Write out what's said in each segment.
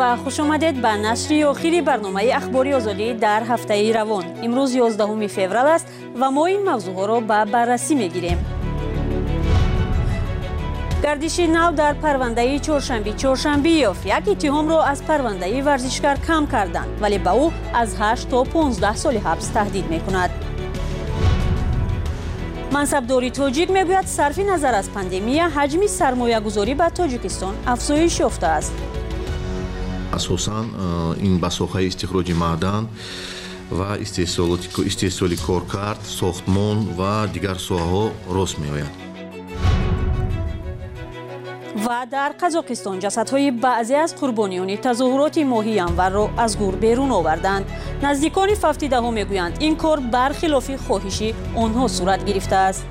و خوش آمدید به نشر آخری برنامه اخباری آزادی در هفته روان. امروز 11 فوریه است و ما این موضوع را به بررسی میگیریم. گردش نو در پرونده چهارشنبه یک اتهام را از پرونده ورزشکار کم کردند، ولی به او از 8 تا 15 سال حبس تهدید میکند. منصبداری تاجیک میگوید صرف نظر از پاندمی حجم سرمایه گذاری به تاجیکستان افزایش یافته است. اساساً این به ساحه استخراج معدن و استحصال کارکرد، ساختمان و دیگر ساحه‌ها راست می‌آید. و در قزاقستان جسدهای بعضی از قربانیان تظاهرات ماهی انور را از گور بیرون آوردند. نزدیکان 17 میگویند این کار برخلاف خواهش آنها صورت گرفته است.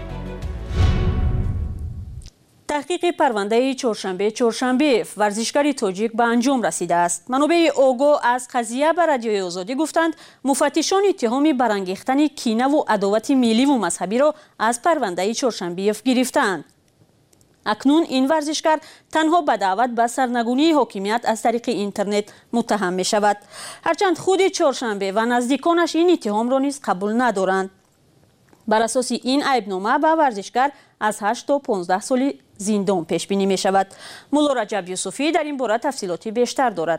تحقیق پرونده چهارشنبه ورزشکار تاجیک به انجام رسیده است. منابع آگاه از قضیه به رادیوی آزادی گفتند مفتشان اتهام برانگیختن کینه و عداوت ملی و مذهبی را از پرونده چهارشنبه گرفتند. اکنون این ورزشکار تنها به دعوت به سرنگونی حاکمیت از طریق اینترنت متهم می شود. هرچند خود چهارشنبه و نزدیکانش این اتهام را نیز قبول ندارند. بر اساس این عیبنامه به ورزشکار از 8 تا 15 سال زندان پیش بینی می شود. مولا رجب یوسفی در این باره تفصیلاتی بیشتر دارد.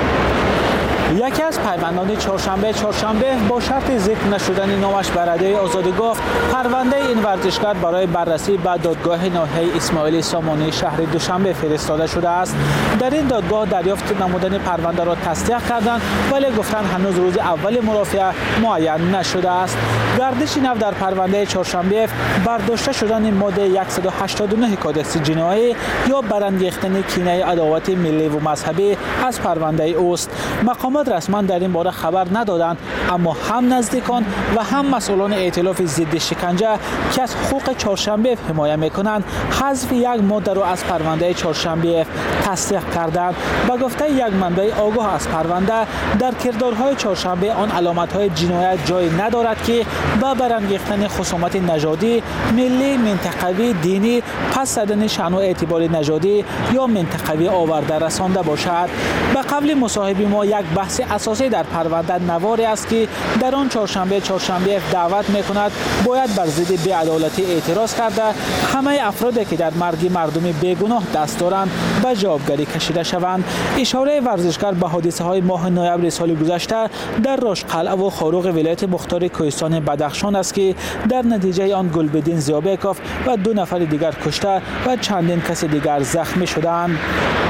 یکی از پیوندان چهارشنبه با شرط ذکر نشدن نامش به رادیوی آزادی گفت پرونده این ورزشکار برای بررسی به دادگاه ناحیه اسماعیل سامانی شهر دوشنبه فرستاده شده است. در این دادگاه دریافت نمودن پرونده را تصدیق کردند، ولی گفتند هنوز روز اول مرافعه معین نشده است. گردش نو در پرونده چهارشنبه برداشته شدن ماده 189 کادکس جنایی یا برانگیختن کینه عداوت ملی و مذهبی از پرونده اوست. مقامات رسما در این باره خبر ندادند، اما هم نزدیکان و هم مسئولان ائتلاف ضد شکنجه که از حقوق چهارشنبه حمایت میکنند حذف یک ماده را از پرونده چهارشنبه تصدیق کردند. با گفته یک منبع آگاه از پرونده در کردارهای چهارشنبه آن علامت‌های جنایت جای ندارد که با برانگیختن خصومت نژادی، ملی، منطقوی، دینی، پس زدن شأن و اعتبار نژادی یا منطقوی آورده رسانده باشد. به قبل مصاحبه ما یک بحث اساسی در پرونده نواری است که در آن چهارشنبه دعوت میکند باید بر ضد بی‌عدالتی اعتراض کرده همه افرادی که در مرگ مردم بیگناه دست دارند به جوابگری کشیده شوند. اشاره ورزشکار به حادثه‌های ماه نوامبر سال گذشته در راشقلعه و خاروق ولایت مختار کوهستان بدخشان است که در نتیجه آن گلبدین ضیابکوف و 2 نفر دیگر کشته و چندین کس دیگر زخمی شدند.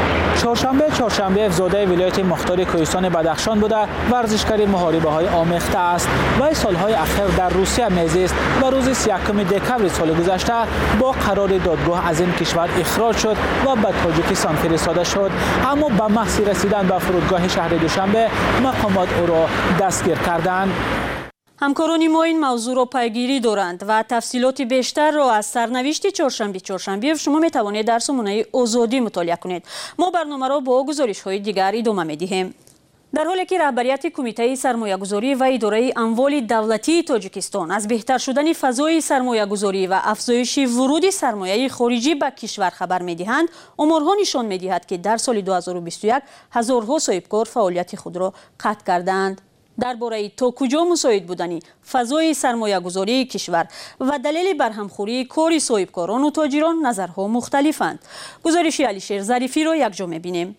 چهارشنبه زاده ولایت مختار کوهستان بدخشان بوده، ورزشکار محاربه‌های آمیخته است و سالهای اخیر در روسیه میزیست و روز 31 دکمبر سال گذشته با قرار دادگاه از این کشور اخراج شد و به تاجیکستان فرستاده شد، اما به محض رسیدن به فرودگاه شهر دوشنبه مقامات او را دستگیر کردند. همکاران ما این موضوع را پیگیری دارند و تفصیلات بیشتر را از سرنوشت چهارشنبه شما می توانید در سامانه آزادی مطالعه کنید. ما برنامه را با گزارش‌های دیگر ادامه می‌دهیم. در حالی که رهبریت کمیته سرمایه‌گذاری و اداره اموال دولتی تاجیکستان از بهتر شدن فضای سرمایه‌گذاری و افزایش ورود سرمایه خارجی به کشور خبر می‌دهند، آمارها نشان می‌دهد که در سال 2021 هزارها صاحبکار فعالیت خود را قطع کردند. درباره تا کجا مساعد بودن فضای سرمایه گذاری کشور و دلیل برهمخوری کار صاحبکاران و تاجران نظرها مختلفند. گزارش علیشیر ظریفی را یکجا می‌بینیم.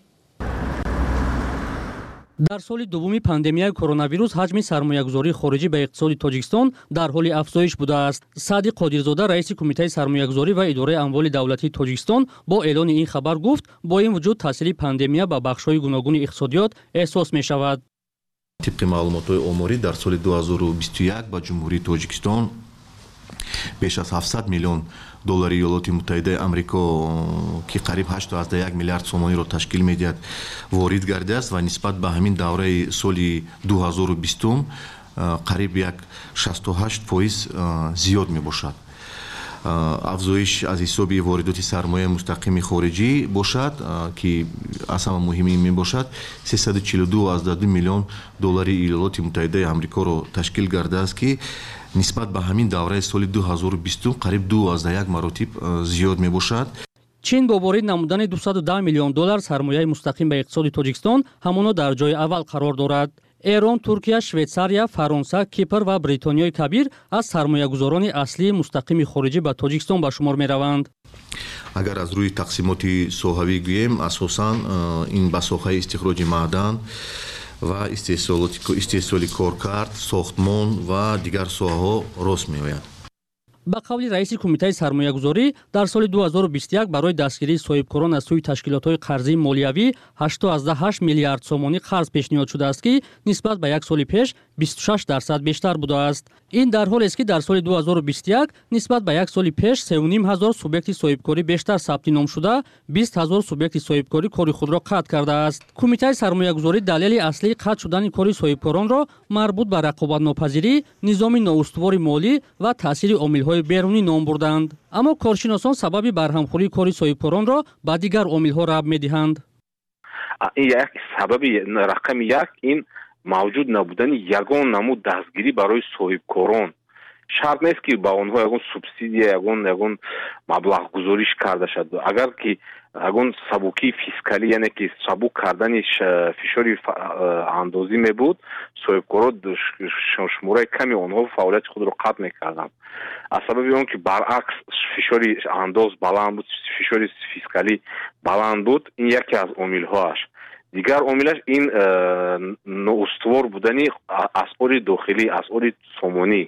در سال دوم پاندمی کرونا ویروس حجم سرمایه‌گذاری خارجی به اقتصاد تاجیکستان در حال افزایش بوده است. سعدی قادرزاده رئیس کمیته سرمایه‌گذاری و اداره اموال دولتی تاجیکستان با اعلان این خبر گفت با این وجود تاثیر پاندمی به بخش‌های گوناگون اقتصادیات احساس می‌شود. طبق معلومات آماری در سال 2021 با جمهوری تاجیکستان بیش از 700 میلیون دلار ایالات متحده آمریکا که قریب 8.1 میلیارد سومانی را تشکیل می‌دهد وارد گردیده است و نسبت به همین دوره سال 2020 قریب یک 68% زیاد میباشد. افزایش از حساب واردات سرمایه مستقیم خارجی باشد که اصلا مهم می باشد 342.2 میلیون دلار ایالات متحده آمریکا را تشکیل کرده است که نسبت به همین دوره سال 2020 قریب 2.1 مراتب زیاد می باشد. чин бо ворид намудани $210 миллион сармояи мустақим ба иқтисоди Тоҷикистон ҳамоно дар ҷои аввал қарор дорад. Эрон, Туркия, Швейтсария, Фаронса, Кипр ва Бритониёи Кабир аз сармоягузорони аслии мустақими хориҷӣ ба Тоҷикистон ба шумор мераванд. агар аз рӯи тақсимоти соҳавӣ гӯем, асосан ин ба соҳаи истихроҷи маъдан ва истеҳсоли коркард, сохтмон ва дигар соҳаҳо рост меояд. ба қавли раиси кумитаи сармоягузорӣ, дар соли 2021 барои дастгирии соҳибкорон аз сӯи ташкилотҳои қарзии молиявӣ 8.8 миллиард сомонӣ қарз пешниҳод шудааст, ки нисбат ба як соли пеш 26% бештар будааст. ин дар ҳолест, ки дар соли 2021 нисбат ба як соли пеш 3500 субъекти соҳибкорӣ бештар сабти ном шуда, 20000 субъекти соҳибкорӣ кори худро қатъ кардааст. кумитаи сармоягузорӣ далели аслии қатъ шудани кори соҳибкоронро марбут ба рақобатнопазирӣ, низоми ноустувори молӣ ва таъсири омилҳои берунӣ ном бурданд. аммо коршиносон сабаби барҳамхӯрии кори соҳибкоронро ба дигар омилҳо рабт медиҳанд. як сабаби рақами як ин мавҷуд набудани ягон намуд дастгирӣ барои соҳибкорон. шарт нест ки ба онҳо ягон субсидия, ягон маблағгузорӣ карда шуд. агар ки ягон сабукии фискалӣ, яъне ки сабук кардани фишори андозӣ мебуд, соҳибкоро шумораи ками онҳо фаъолияти худро қатъ мекарданд. аз сабаби он ки баръакс фишори андоз баланд буд, фишори фискалӣ баланд буд, ин яке аз омилҳоаш. дигар омилаш ин ноустувор будани асъори дохилӣ, асъори сомонӣ.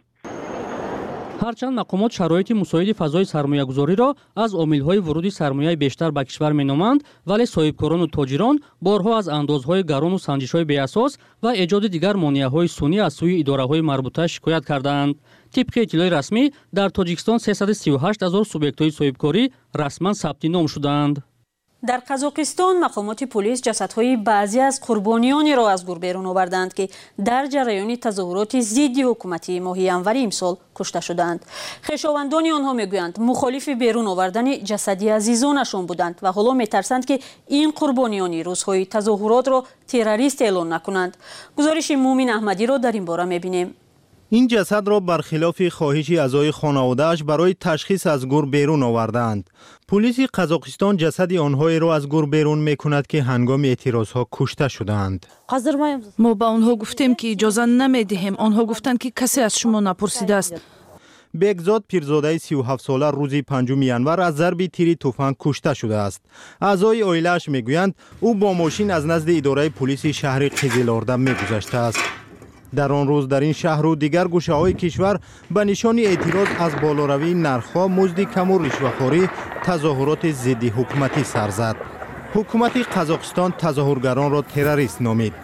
ҳарчанд мақомот шароити мусоиди фазои сармоягузориро аз омилҳои вуруди сармояи бештар ба кишвар меноманд, вале соҳибкорону тоҷирон борҳо аз андозҳои гарону санҷишҳои беасос ва эҷоди дигар монеаҳои сунъӣ аз сӯи идораҳои марбута шикоят кардаанд. тибқи иттилои расмӣ, дар Тоҷикистон 338 000 субъектҳои соҳибкорӣ расман сабти ном шудаанд. дар қазоқистон мақомоти пулис ҷасадҳои баъзе аз қурбонионеро аз гур берун оварданд, ки дар ҷараёни тазоҳуроти зидди ҳукумати моҳи январи имсол кушта шуданд. хешовандони онҳо мегӯянд мухолифи берун овардани ҷасади азизонашон буданд ва ҳоло метарсанд, ки ин қурбониони рӯзҳои тазоҳуротро террорист эълон накунанд. гузориши Мумин Аҳмадиро дар ин бора мебинем. این جسد را برخلاف خواهش اعضای خانواده‌اش برای تشخیص از گور بیرون آوردند. پلیس قزاقستان جسد آنها را از گور بیرون می‌کند که هنگام اعتراضها کشته شدند. ما با آنها گفتیم که اجازه نمی‌دهیم. آنها گفتند که کسی از شما نپرسیده است. بگزاد پیرزاده 37 ساله روز 5 ینور از ضرب تیر تفنگ کشته شده است. اعضای عائله‌اش میگویند او با ماشین از نزد اداره پلیس شهر قزل‌آرد می‌گذشته است. در آن روز در این شهر و دیگر گوشه‌های کشور به نشان اعتراض از بالاروی نرخ‌ها، مزد کم و رشوه‌خوری تظاهرات ضد حکومتی سر زد. حکومت قزاقستان تظاهرگران را تروریست نامید.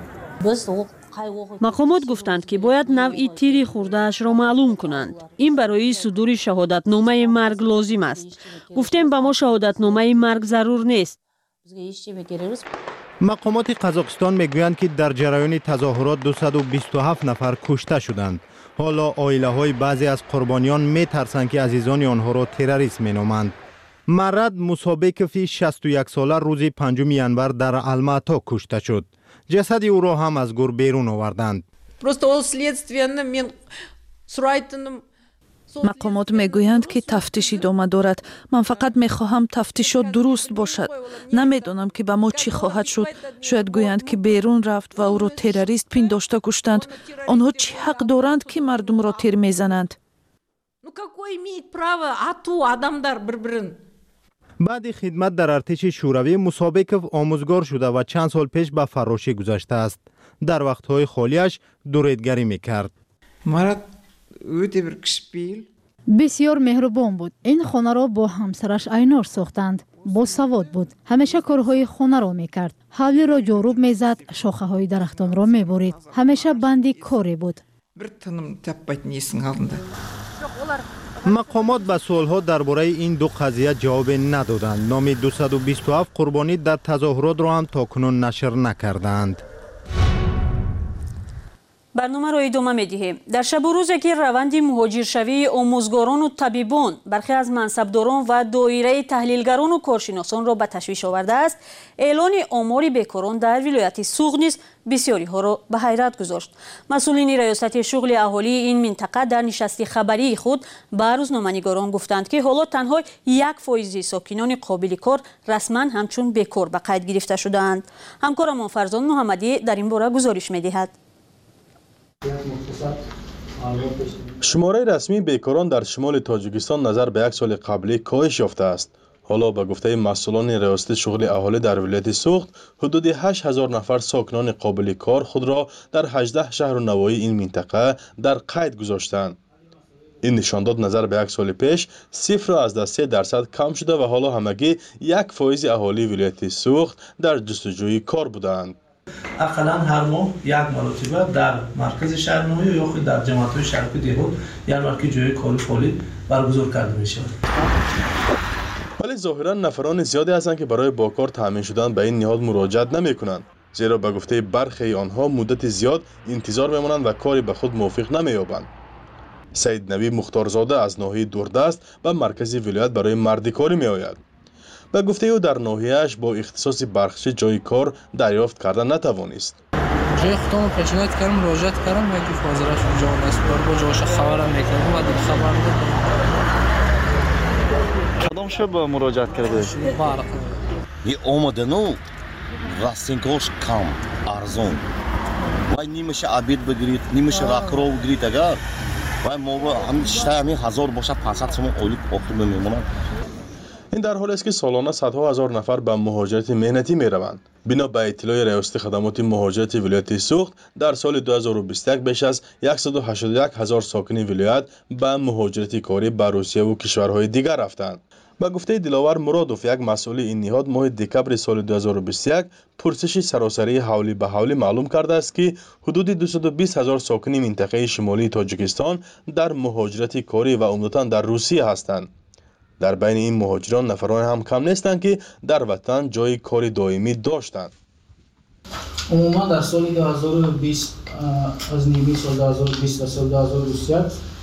مقامات گفتند که باید نوع تیر خورده‌اش را معلوم کنند. این برای صدور شهادتنامه مرگ لازم است. گفتیم به ما شهادتنامه مرگ ضرور نیست. مقامات قزاقستان میگویند که در جریان تظاهرات 227 نفر کشته شدند. حالا عائله‌های بعضی از قربانیان میترسند که عزیزان آنها را تروریست مینامند. مرد موسابکوفی 61 ساله روز 5 ینور در الماتا کشته شد. جسد او را هم از گور بیرون آوردند. مقامات میگویند که تفتیش ادامه دارد. من فقط میخواهم تفتیشات درست باشد. نمیدانم که به ما چی خواهد شد. شاید گویند که بیرون رفت و او را تروریست پنداشته کشتند. آنها چی حق دارند که مردم را تیر میزنند؟ بعد خدمت در ارتش شوروی موسابکوف آموزگار شده و چند سال پیش به فراشی گذشته است. در وقتهای خالیش دوریدگری میکرد. بسیار مهربان بود. این خانه را با همسرش اینار ساختند. با سواد بود. همیشه کارهای خانه را میکرد. حولی را جاروب میزد، شاخه های درختان را میبرید. همیشه بندی کاری بود. مقامات به سوالها درباره این دو قضیه جواب ندادند. نام 227 قربانی در تظاهرات را هم تاکنون نشر نکردند. برنامه را ادامه می‌دهیم. در شب و روزی که روند مهاجرشوی آموزگاران و طبیبان، برخی از منصبداران و دایره تحلیلگران و کارشناسان را به تشویش آورده است، اعلان آمار بیکاران در ولایت سوغد نیز بسیاری ها را به حیرت گذاشت. مسئولین ریاست شغل اهالی این منطقه در نشست خبری خود به روزنامه‌نگاران گفتند که حالا تنها 1% ساکنان قابل کار رسما همچون بیکار به قید گرفته شده‌اند. همکارمان فرزان محمدی در این باره گزارش می‌دهد. شماره رسمی بیکاران در شمال تاجیکستان نظر به یک سال قبلی کاهش یافته است. حالا به گفته مسئولان ریاست شغل اهالی در ولایت سوغد، حدود 8000 نفر ساکنان قابل کار خود را در 18 شهر و نواحی این منطقه در قید گذاشتند. این نشان داد نظر به یک سال پیش صفر از 3% کم شده و حالا همگی 1% اهالی ولایت سوغد در جستجوی کار بودند. اقلا هر ماه یک مرتبه در مرکز شهرنامه یا خود در جماعت‌های شهر دهات یا مرکز جای کاری فعالیت برگزار کرده می‌شود. ولی ظاهراً نفران زیادی هستند که برای با کار تامین شدن به این نهاد مراجعت نمی‌کنند، زیرا به گفته برخی آنها مدت زیاد انتظار می‌مانند و کاری به خود موافق نمی‌یابند. سید نبی مختارزاده از ناحیه دوردست به مرکز ولایت برای مردکاری می‌آید. به گفته او در ناحیه‌اش با اختصاص برخش جای کار دریافت کردن نتوانست. جای خودم پیشنهاد کردم، مراجعت کردم و گفت حاضرش جا است. با جاش خبرم می‌کردم و دیگه خبر ندادم. کدام شب مراجعت کرده؟ بله. این اومدنو راستینکوش کم ارزون. وای نیمش عبید بگیرید، نیمش راکرو بگیرید اگر وای ما هم شتامی 1000 باشه 500 شما اولیک آخر میمونن. این در حالی است که سالانه صدها هزار نفر به مهاجرت مهنتی می‌روند. بنا به اطلاع ریاست خدمات مهاجرت ولایت سوغد در سال 2021 بیش از 181,000 ساکن ولایت به مهاجرت کاری به روسیه و کشورهای دیگر رفتند. به گفته دلاور مرادوف، یک مسئول این نهاد، ماه دکبر سال 2021 پرسش سراسری حولی به حولی معلوم کرده است که حدود 220,000 ساکن منطقه شمالی تاجیکستان در مهاجرت کاری و عمدتاً در روسیه هستند. در بین این مهاجران نفران هم کم نیستند که در وطن جای کار دائمی داشتند. عموما در سال 2020 از نیمه سال 2020 تا سال 2021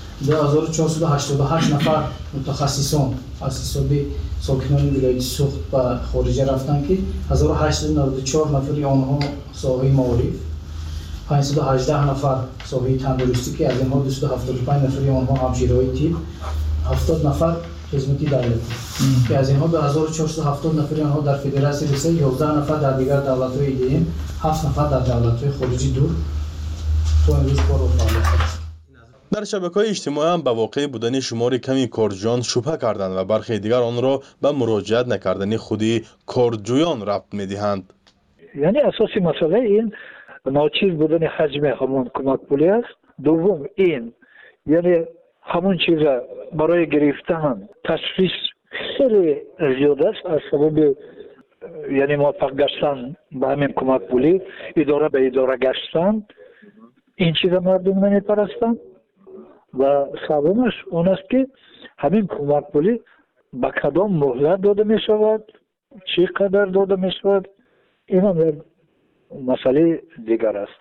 2488 نفر متخصصان از حساب ساکنان ولایت سوغد به خارج رفتند که 1894 نفری آنها ساحه معارف، 518 نفر ساحه تندرستی که از اینها 275 نفری آنها همشیرهای طب، 70 نفر خدمتی دولتی که از اینها 2470 نفری آنها در فدراسیون روسیه، 11 نفر در دیگر دولت‌های دیگه، 7 نفر در دولت‌های خارجی دور تو امروز کار و فعالیت است. در شبکه‌های اجتماعی هم به واقع بودن شمار کمی کارجویان شبهه کردند و برخی دیگر آن را به مراجعت نکردن خودی کارجویان ربط می‌دهند. یعنی اساسی مسئله این ناچیز بودن حجم همون کمک پولی است. دوم این یعنی همون چیز برای گرفتن تشخیص خیلی زیاد است از سبب یعنی موفق گشتن به همین کمک پولی، اداره به اداره گشتن، این چیز مردم نمیپرستند. و سومش اون است که همین کمک پولی به کدام مهلت داده می شود، چقدر داده می شود، این هم مسئله دیگر است.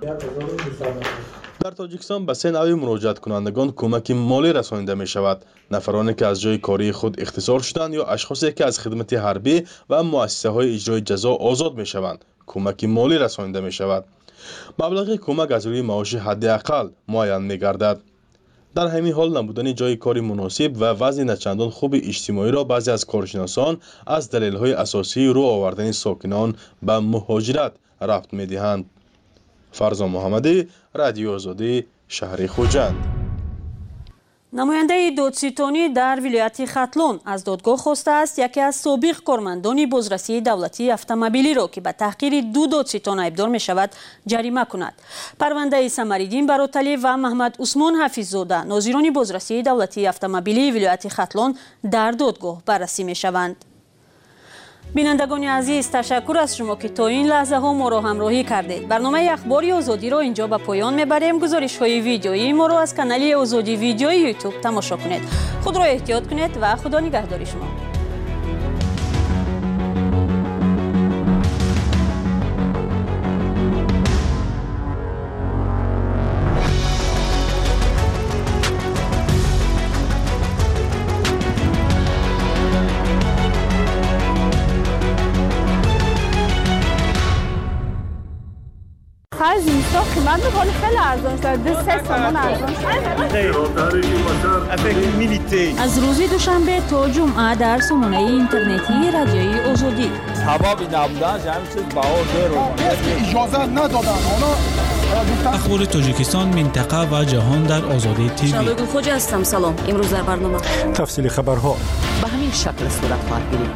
در تاجیکستان به 3 نوع مراجعت کنندگان کمک مالی رسانیده می شود: نفرانی که از جای کاری خود اختصار شدند یا اشخاصی که از خدمت حربی و مؤسسه های اجرای جزا آزاد می شوند کمک مالی رسانیده می شود. مبلغ کمک از روی معاش حداقل معین می گردد. در همین حال نبودن جای کاری مناسب و وضع نچندان خوب اجتماعی را بعضی از کارشناسان از دلایل اساسی رو آوردن ساکنان به مهاجرت ربط می دهند. فرزان محمدی، رادیو آزادی، شهر خوجند. نماینده دادستانی در ولایت ختلون از دادگاه خواسته است یکی از سابق کارمندان بازرسی دولتی اتومبیلی را که به تحقیر 2 دادستان ایبدار می شود جریمه کند. پرونده سمریدین براتلی و محمد عثمان حفیظزاده ناظران بازرسی دولتی اتومبیلی ولایت ختلون در دادگاه بررسی می شوند. بینندگان عزیز، تشکر از شما که تا این لحظه ها ما را همراهی کردید. برنامه اخباری آزادی را اینجا به پایان میبریم. گزارش های ویدیویی ما را از کانال آزادی ویدیویی یوتیوب تماشا کنید. خود را احتیاط کنید و خدا نگهدار شما. ارزان شده 3 سومون ارزان شده. از روز دوشنبه تا جمعه در سامانه اینترنتی رادیوی آزادی. حبابی نبودن همین چیز بها اجازه ندادن. اخبار تاجیکستان، منطقه و جهان در آزادی تیوی. شالوگو خوجا هستم. سلام. امروز در برنامه تفصیل خبرها به همین شکل صورت خواهد گرفت.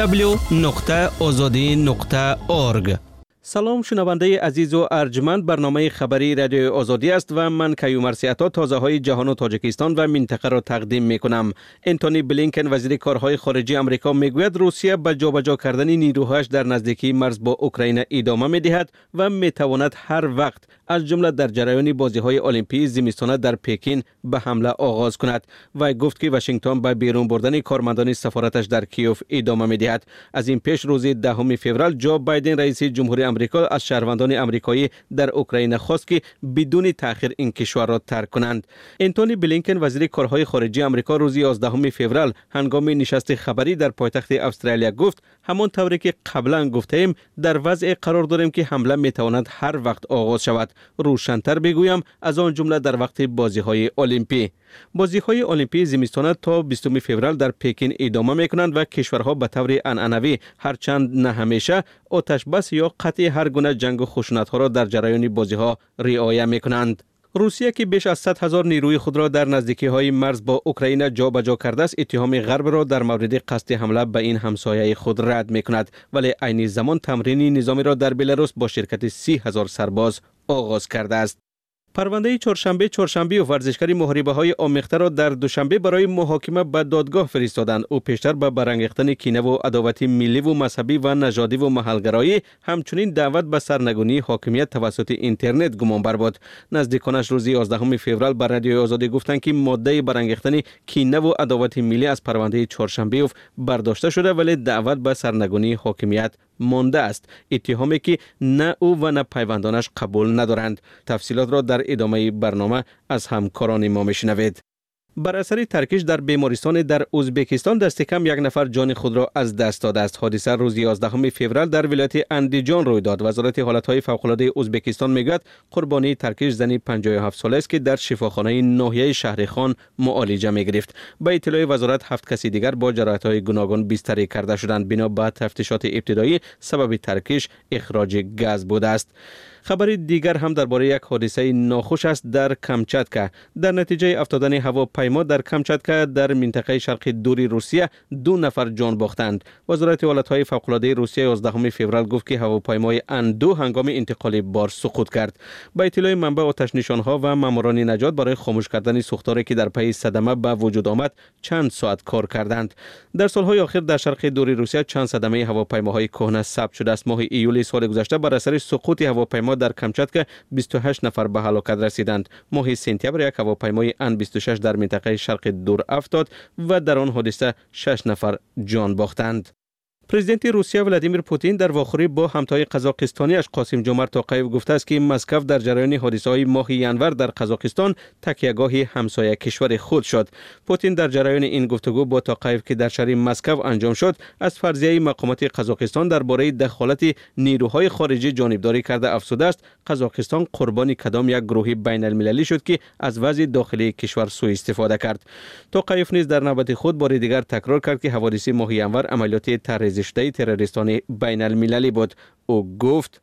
www.azadi.org. سلام شنونده عزیز و ارجمند، برنامه خبری رادیو آزادی است و من کیومرثی عطا تازه های جهان و تاجیکستان و منطقه را تقدیم می کنم. انتونی بلینکن وزیر کارهای خارجه آمریکا میگوید روسیه به جابجا کردن نیروهایش در نزدیکی مرز با اوکراین ادامه می دهد و می تواند هر وقت از جمله در جریان بازی‌های المپیک زمستانه در پکین به حمله آغاز کند و گفت که واشنگتن به بیرون بردن کارمندان سفارتش در کیوف ادامه می دهد. از این پیش روز 10 فوریه جو بایدن رئیس جمهوری آمریکا از شهروندان آمریکایی در اوکراین خواست که بدون تأخیر این کشور را ترک کنند. انتونی بلینکن وزیر کارهای خارجه آمریکا روز 11 فوریه هنگام نشست خبری در پایتخت استرالیا گفت همان طوری که قبلا گفتیم در وضع قرار داریم که حمله می تواند هر وقت آغاز شود. روشن‌تر بگویم از آن جمله در وقت بازی‌های المپیک. بازی‌های المپیک زمستانه تا 20 فوریه در پکین ادامه می‌کنند و کشورها به طور عنعنوی هرچند نه همیشه آتش بس یا قطع هر گونه جنگ و خشونت‌ها را در جریان بازی‌ها رعایت می‌کنند. روسیه که بیش از 100,000 نیروی خود را در نزدیکی‌های مرز با اوکراین جابجا کرده است، اتهام غرب را در مورد قصد حمله به این همسایه خود رد می‌کند، ولی عین زمان تمرین نظامی را در بلاروس با شرکت 30,000 سرباز آغاز کرده است. پرونده چهارشنبه و ورزشکاری محاربه‌های آمیخته را در دوشنبه برای محاکمه به دادگاه فرستادند. او پیشتر به برانگیختن کینه و عداوت ملی و مذهبی و نژادی و محلگرایی، همچنین دعوت به سرنگونی حاکمیت توسط اینترنت گمانبر بود. نزدیکانش روز 11 فوریه بر رادیو آزادی گفتند که ماده برانگیختن کینه و عداوت ملی از پرونده چهارشنبه برداشته شده، ولی دعوت به سرنگونی حاکمیت مانده است. اتهامی که نه او و نه پیوندانش قبول ندارند. تفصیلات را در ادامه برنامه از همکاران ما میشنوید. بر اثر ترکش در بیمارستان در ازبکستان دست کم 1 نفر جان خود را از دست داده است. حادثه روز 11 فوریه در ولایت اندیجان روی داد. وزارت حالتهای فوق‌العاده ازبکستان میگوید قربانی ترکش زنی 57 ساله است که در شفاخانه ناحیه شهرخان معالجه میگرفت. به اطلاع وزارت 7 کسی دیگر با جراحت‌های گوناگون بستری کرده شدند. بنا به تفتیشات ابتدایی سبب ترکش اخراج گاز بوده است. خبر دیگر هم درباره یک حادثه ناخوش است در کامچاتکا. در نتیجه افتادن هواپیما در کامچاتکا در منطقه شرق دور روسیه 2 نفر جان باختند. وزارت حالتهای فوق‌العاده روسیه 11 فوریه گفت که هواپیمای ان-2 هنگام انتقال بار سقوط کرد. با اطلاع منبع آتش نشانها و ماموران نجات برای خاموش کردن سوختاری که در پی صدمه به وجود آمد چند ساعت کار کردند. در سالهای اخیر در شرق دور روسیه چند صدمه هواپیماهای کهنه ثبت شده است. ماه ایول سال گذشته بر اثر سقوط هواپیما در کامچاتکا 28 نفر به هلاکت رسیدند. ماه سپتامبر یک هواپیمای ان-26 در منطقه شرق دور افتاد و در آن حادثه 6 نفر جان باختند. پرزیدنت روسیه ولادیمیر پوتین در واخوری با همتای قزاقستانیش قاسم جومرت توقیف گفته است که مسکو در جریان حادثه‌های ماه ینور در قزاقستان تکیهگاه همسایه کشور خود شد. پوتین در جریان این گفتگو با توقیف که در شهر مسکو انجام شد از فرضیه مقامات قزاقستان درباره دخالت نیروهای خارجی جانبداری کرده افزوده است قزاقستان قربانی کدام یک گروه بین المللی شد که از وضع داخلی کشور سوء استفاده کرد. توقیف نیز در نوبت خود بار دیگر تکرار کرد که حوادث ماه ینور عملیات رشته تروریستان بین المللی بود. او گفت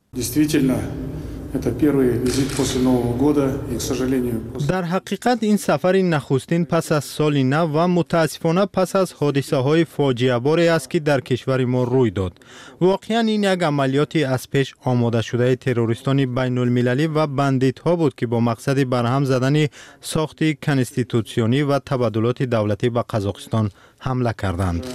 در حقیقت این سفر نخستین پس از سال نو و متاسفانه پس از حادثه های فاجعه باری است که در کشور ما روی داد. واقعا این یک عملیاتی از پیش آماده شده تروریستان بین المللی و بندیت ها بود که با مقصد برهم زدن ساخت کنستیتوسیونی و تبادلات دولتی به قزاقستان حمله کردند.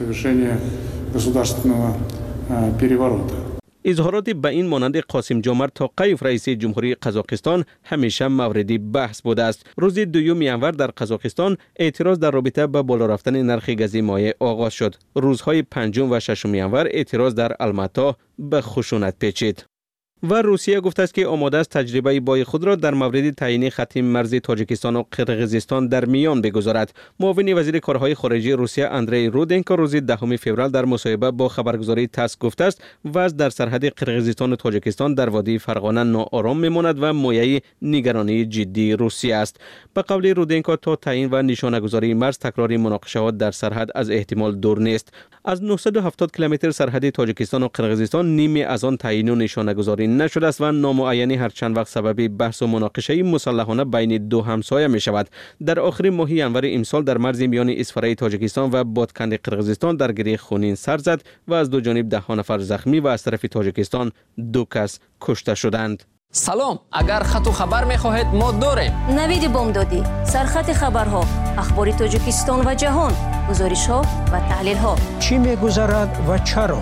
اظهارات به این مانند قاسم جومرت توقیف رئیس جمهوری قزاقستان همیشه مورد بحث بوده است. روز 2 ینور در قزاقستان اعتراض در رابطه با بالا رفتن نرخ گاز مایع آغاز شد. روزهای 5 و 6 ینور اعتراض در الماتا به خشونت پیچید. و روسیه گفته است که آماده است تجربه بای خود را در مورد تعیین خط مرزی تاجیکستان و قرقیزستان در میان بگذارد. معاون وزیر کارهای خارجه روسیه اندری رودنکو روز 10 فوریه در مصاحبه با خبرگزاری تاس گفته است وضع در سرحد قرقیزستان و تاجیکستان در وادی فرغانه ناآرام میماند و مایه نگرانی جدی روسیه است. به قول رودنکو تا تعیین و نشانه‌گذاری مرز تکرار مناقشات در سرحد از احتمال دور نیست. از 970 کیلومتر سرحد تاجیکستان و قرقیزستان نیمی از آن تعیین و نشانه‌گذاری نشده است و نامعینی هر چند وقت سبب بحث و مناقشه مسلحانه بین دو همسایه می شود. در آخر ماه ینور امسال در مرز میان اسفره تاجیکستان و بادکند قرقیزستان درگیری خونین سر زد و از دو جانب 10 نفر زخمی و از طرف تاجیکستان 2 کس کشته شدند. سلام، اگر خط و خبر می خواهید ما داریم. نوید بامدادی، سرخط خبرها، اخبار تاجیکستان و جهان، گزارش‌ها و تحلیل‌ها. چی می‌گذرد و چرا؟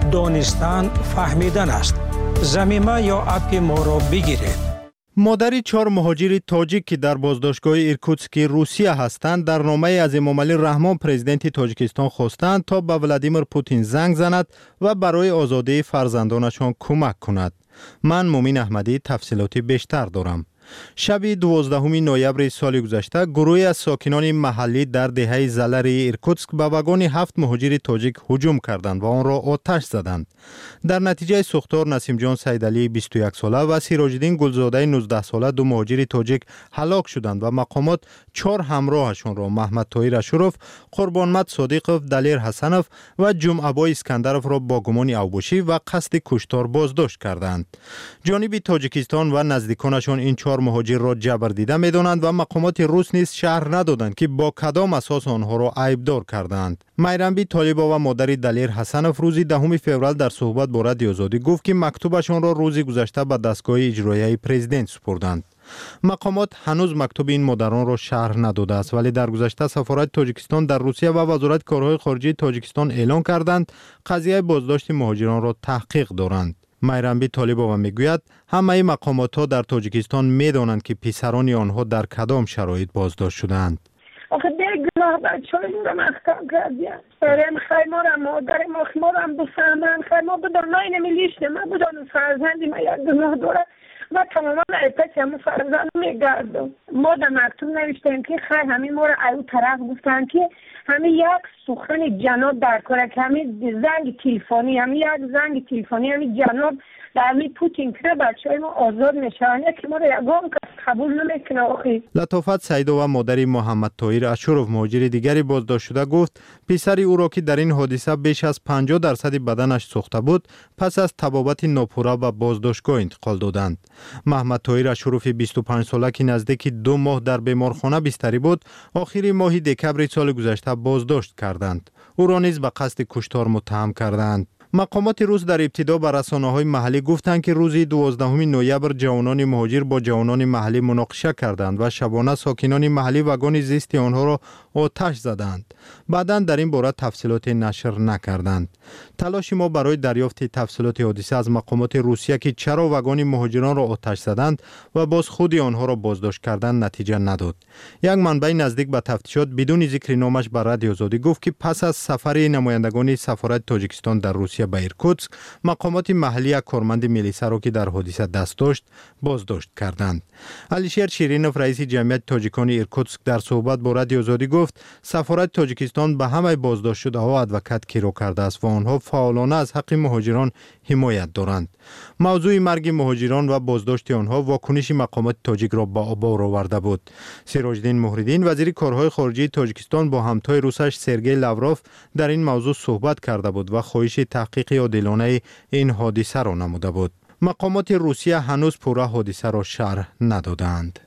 دانستن فهمیدن است. زمینه یا اپ ما را بگیرید. مادری 4 مهاجر تاجیک که در بازداشتگاه ایرکوتسک روسیه هستند در نامه از امامعلی رحمان پرزیدنت تاجیکستان خواستند تا به ولادیمیر پوتین زنگ زند و برای آزادی فرزندانشان کمک کند. من مومین احمدی تفصیلاتی بیشتر دارم. شب 12 نوامبر سال گذشته گروهی از ساکنان محلی در دهه زلر ایرکوتسک به واگن 7 مهاجر تاجیک هجوم کردند و آن را آتش زدند. در نتیجه سوختار نسیم جان سیدعلی 21 ساله و سیراج‌الدین گلزاده 19 ساله 2 مهاجر تاجیک هلاک شدند و مقامات 4 همراهشان را محمد طاهر اشرف، قربانمت صادقов، دلیر حسنов و جمعه‌بای اسکندرов را با گمان اوباشی و قصد کشتار بازداشت کردند. جانب تاجیکستان و نزدیکانشان این 4 مهاجر را جبر دیده می‌دانند و مقامات روس نیز شرح ندادند که با کدام اساس آنها را عیبدار کردند. میرنبی طالبا و مادر دلیر حسنов روز 10 فوریه در صحبت با رادیو آزادی گفت که مکتوبشان را روز گذشته به دستگاه اجرایی پرزیدنت سپردند. مقامات هنوز مکتوب این مادران را شرح نداده است، ولی در گذشته سفارت تاجیکستان در روسیه و وزارت کارهای خارجه تاجیکستان اعلان کردند قضیه بازداشت مهاجران را تحقیق دارند. میرنبی طالبا میگوید همه مقامات ها در تاجیکستان میدانند که پسران آنها در کدام شرایط بازداشت شدند. آخه گناه بچه‌های ما را محکم کردیم. بریم خیلی ما را مادر ما را هم بفهمن. خیلی ما بدان ما اینه میلیشته. ما بدان فرزندی ما یک گناه داره. ما تماما ایتک همون فرزند میگردم. ما در مکتوب نوشتیم که خیلی همین ما را ایو طرف گفتن که همین یک سخن جناب در کاره که همین زنگ تلفنی همین جناب در همین پوتین کنه بچه‌های ما آزاد میشن که ما را یگان کس قبول نمیکنه. آخی لطافت سیدا و مادر محمد طاهر اشرف مهاجر دیگری بازداشت شده گفت پسر او را که در این حادثه بیش از 50% بدنش سوخته بود پس از طبابت ناپورا به بازداشتگاه انتقال دادند. محمد طاهر اشرف 25 ساله که نزدیک 2 ماه در بیمارخانه بستری بود آخر ماه دکبر سال گذشته بازداشت کردند. او را نیز به قصد کشتار متهم کردند. مقامات روس در ابتدا به رسانه‌های محلی گفتند که روز 12 نوامبر جوانان مهاجر با جوانان محلی مناقشه کردند و شبانه ساکنان محلی واگن زیست آنها را آتش زدند. بعداً در این باره تفصیلات نشر نکردند. تلاش ما برای دریافت تفصیلات حادثه از مقامات روسیه که چرا واگن مهاجران را آتش زدند و باز خود آنها را بازداشت کردند نتیجه نداد. یک منبع نزدیک به تفتیشات بدون ذکر نامش به رادیو آزادی گفت که پس از سفر نمایندگان سفارت تاجیکستان در روسیه به ایرکوتسک مقامات محلی کارمند میلیسا را که در حادثه دست داشت بازداشت کردند. علیشیر شیرینوف رئیس جمعیت تاجیکان ایرکوتسک در صحبت با رادیو آزادی گفت سفارت تاجیکستان به همه بازداشت شده ها ادوکات گیرو کرده است و آنها فعالانه از حق مهاجران حمایت دارند. موضوع مرگ مهاجران و بازداشت آنها واکنش مقامات تاجیک را به آبار آورده بود. سیراج‌الدین مهردین وزیر کارهای خارجه تاجیکستان با همتای روسش سرگئی لاوروف در این موضوع صحبت کرده بود و خواهش تحقیق عادلانه این حادثه را نموده بود. مقامات روسیه هنوز پوره حادثه را شرح ندادند.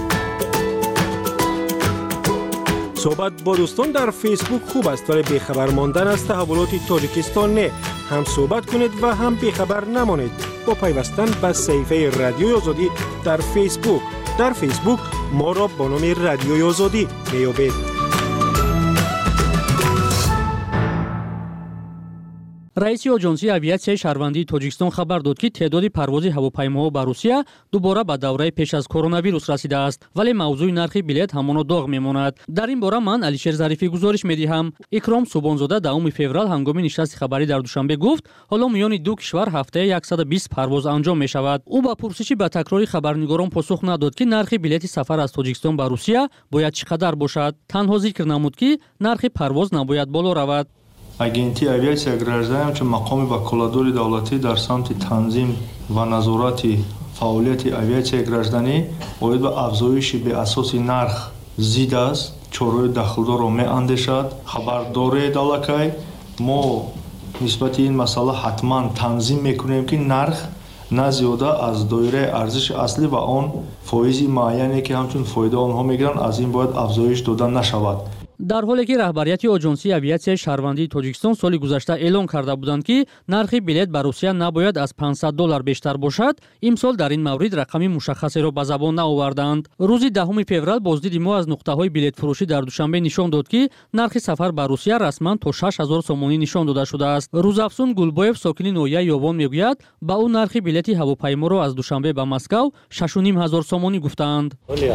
صحبت با دوستان در فیسبوک خوب است ولی بیخبر ماندن از تحولات تاجیکستان نه. هم صحبت کنید و هم بیخبر نمانید با پیوستن به صفحه رادیوی آزادی در فیسبوک. در فیسبوک ما را با نام رادیوی آزادی میابید. раиси оҷонсии авиатсияи шаҳрвандии тоҷикистон хабар дод ки теъдоди парвози ҳавопаймоҳо ба русия дубора ба давраи пеш аз коронавирус расидааст, вале мавзӯи нархи билет ҳамоно доғ мемонад. дар ин бора ман Алишер Зарифӣ гузориш медиҳам. Икром Субонзода 10 феврал ҳангоми нишасти хабарӣ дар Душанбе гуфт, ҳоло миёни ду кишвар ҳафтае 120 парвоз анҷом мешавад. ӯ ба пурсиши ба такрори хабарнигорон посух надод ки нархи билети сафар аз Тоҷикистон ба Русия бояд чӣ қадар бошад. Танҳо зикр намуд ки нархи парвоз набояд боло равад. агентии авиатсия граждани ҳамчун мақоми ваколадори давлатӣ дар самти танзим ва назорати фаъолияти авиатсияи гражданӣ оид ба афзоиши беасоси нарх зид аст, чораҳои дахлдорро меандешад. хабардоред аллакай мо нисбати ин масъала ҳатман танзим мекунем ки нарх на зиёда аз доираи арзиши аслӣ ва он фоизи муайяне ки ҳамчун фоида онҳо мегиранд аз ин бояд афзоиш дода нашавад. дар ҳоле ки раҳбарияти оҷонсии авиатсияи шаҳрвандии Тоҷикистон соли гузашта эълон карда буданд ки нархи билет ба Русия набояд аз $500 бештар бошад, имсол дар ин маврид рақами мушаххасеро ба забон наоварданд. рӯзи 10 феврал боздиди мо аз нуқтаҳои билетфурӯшӣ дар Душанбе нишон дод ки нархи сафар ба Русия расман то 6000 сомонӣ нишон дода шудааст. Рӯзафзун Гулбоев сокини ноҳияи Ёбон мегӯяд, ба ӯ нархи билети ҳавопайморо аз Душанбе ба Москав 6500 сомонӣ гуфтаанд.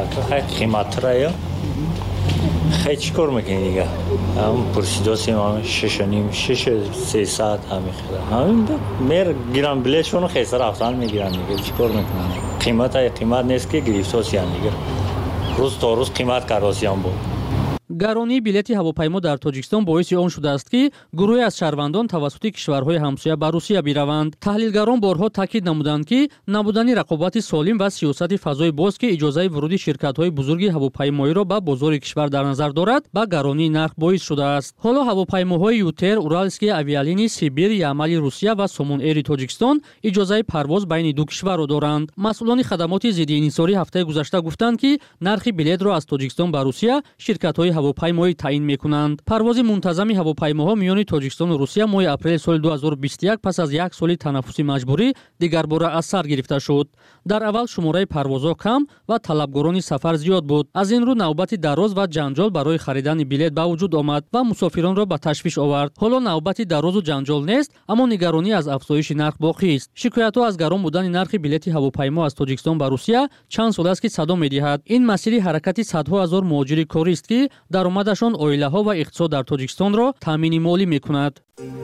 خیلی چیکار میکنی دیگه هم پرسیداسی ما 6.5-6.300 همین خیلی همین میر گیرم بلیشونو خیلی رفتن میگیرن دیگه چیکار میکنن قیمت نیست که گرفتاسی هم دیگه روز تا روز قیمت کراسی هم بود. гаронии билети ҳавопаймо дар Тоҷикистон боиси он шудааст ки гурӯҳе аз шаҳрвандон тавассути кишварҳои ҳамсоя ба Русия бираванд. таҳлилгарон борҳо таъкид намуданд ки набудани рақобати солим ва сиёсати фазои боз ки иҷозаи вуруди ширкатҳои бузурги ҳавопаймоиро ба бозори кишвар дар назар дорад ба гаронии нарх боис шудааст. ҳоло ҳавопаймоҳои Ютер, Уральские авиалинии, Сибир, Ямали Русия ва Сомон Эри Тоҷикистон иҷозаи парвоз байни ду кишварро доранд. масъулони хадамоти зидди инҳисорӣ ҳафтаи гузашта гуфтанд ки нархи билетро аз Тоҷикистон ба Русия ширкатҳои ҳавопаймоӣ таъин мекунанд. парвози мунтазами ҳавопаймоҳо миёни Тоҷикистону Русия моҳи апрели соли 2021 пас аз як соли танаффуси маҷбурӣ дигарбора аз сар гирифта шуд. дар аввал шумораи парвозҳо кам ва талабгорони сафар зиёд буд. аз ин рӯ навбати дароз ва ҷанҷол барои харидани билет ба вуҷуд омад ва мусофиронро ба ташвиш овард. ҳоло навбати дарозу ҷанҷол нест, аммо нигаронӣ аз афзоиши нарх боқист. шикоятҳо аз гарон будани нархи билети ҳавопаймо аз Тоҷикистон ба Русия чанд сол аст ки садо медиҳад. ин масири ҳаракати садҳо ҳазор муҳоҷири корист ки даромадашон оилаҳо ва иқтисод дар Тоҷикистонро таъмини молӣ мекунад.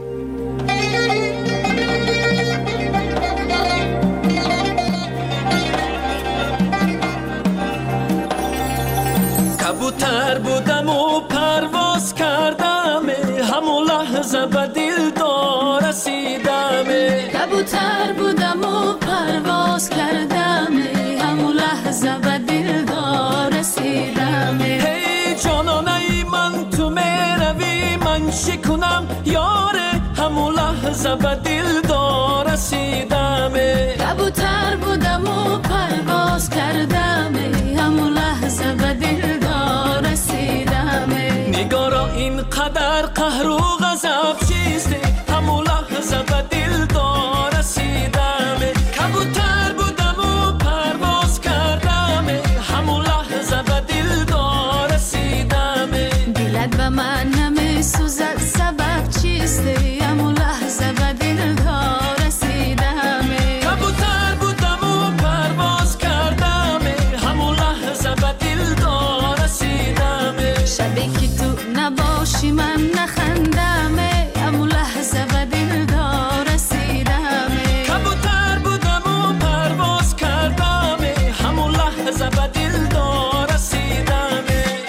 کبوتر بودم و پرواز کردم همون لحظه به دلدار رسیدم کبوتر بودم و پرواز کردم همون لحظه به دلدار رسیدم هی جانانه من تو میروی من شکنم یاره همون لحظه به دلدار رسیدم کبوتر بودم و پرواز کردم همون لحظه به دلدار رسیدم نگارا اینقدر قهر و غضب چیست همون لحظه به دلدار رسیدم کبوتر بودم و پرواز کردم همون لحظه به دلدار رسیدم دلت به من نمیسوزد سبب چیست همون لحظه به دلدار رسیدم کبوتر بودم و پرواز کردم همون لحظه به دلدار رسیدم شبی که تو نباشی من نخندم همون لحظه به دلدار رسیدم کبوتر بودم و پرواز کردم همون لحظه به دلدار رسیدم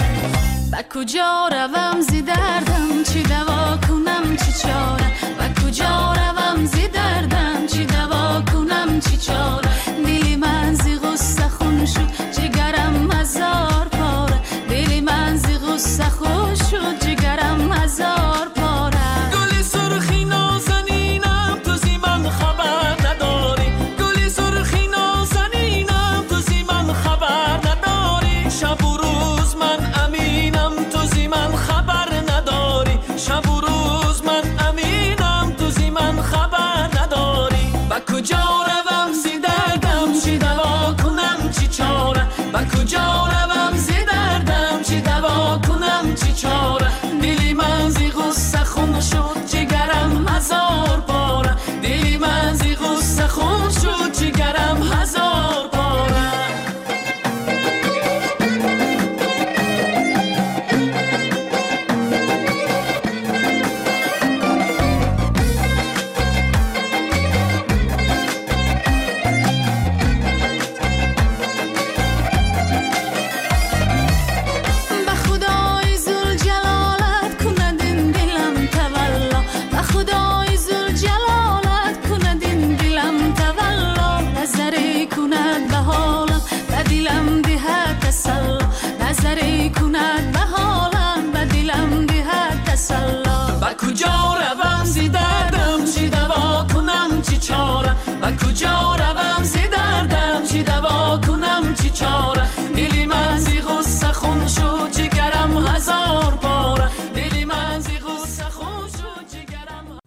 به کجا روم زی دردم چی دوا کنم چی چاره به کجا روم زی دردم چی دوا کنم چی چاره دلی من زی غصه خون شد جگرم هزار پاره دلی من زی غصه خون شد جگرم هزار پاره گلی سرخی نازنینم تو زی من خبر نداری گلی سرخی نازنینم تو زی من خبر نداری شب و روز من امینم تو زی من خبر نداری شب و روز من امینم تو زی من خبر نداری با کجا روم زی دردم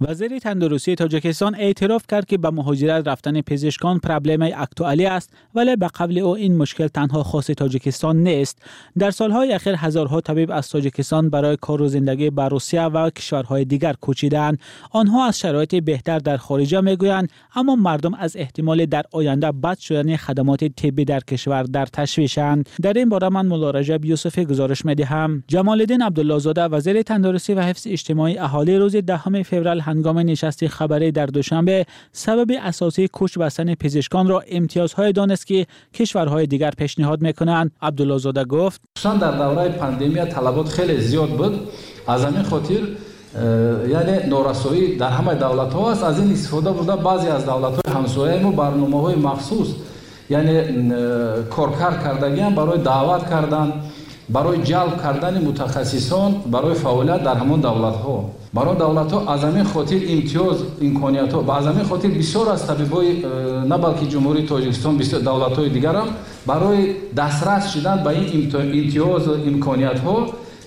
وزیر تندرستی تاجیکستان اعتراف کرد که به مهاجرت رفتن پزشکان پرابلم اکتوالی است، ولی به قول او این مشکل تنها خاص تاجیکستان نیست. در سالهای اخیر هزارها طبیب از تاجیکستان برای کار و زندگی به روسیه و کشورهای دیگر کوچیدند. آنها از شرایط بهتر در خارج میگویند، اما مردم از احتمال در آینده بد شدن خدمات طبی در کشور در تشویشند. در این باره من مولا رجب یوسفی گزارش می‌دهم. جمال الدین عبدالله زاده وزیر تندرستی و حفظ اجتماعی اهالی روز 10 فوریه هنگام نشست خبری در دوشنبه سبب اساسی کوچ بستن پزشکان را امتیازهای دانست که کشورهای دیگر پیشنهاد میکنند. عبدالله زاده گفت در دوره پاندمی طلبات خیلی زیاد بود، از همین خاطر یعنی نورسایی در همه دولت ها است. از این استفاده بوده بعضی از دولت های همسایه ما برنامه های مخصوص یعنی کارکار کردگان برای دعوت کردن، برای جلب کردن متخصصان برای فعالیت در همون دولت ها. برای دولت ها از همین خاطر امتیاز امکانیت ها با از همین خاطر بسیار از طبیبای نه بلکه جمهوری تاجیکستان بسیار دولت های دیگر هم برای دسترس شدن به این امتیاز امکانیت ها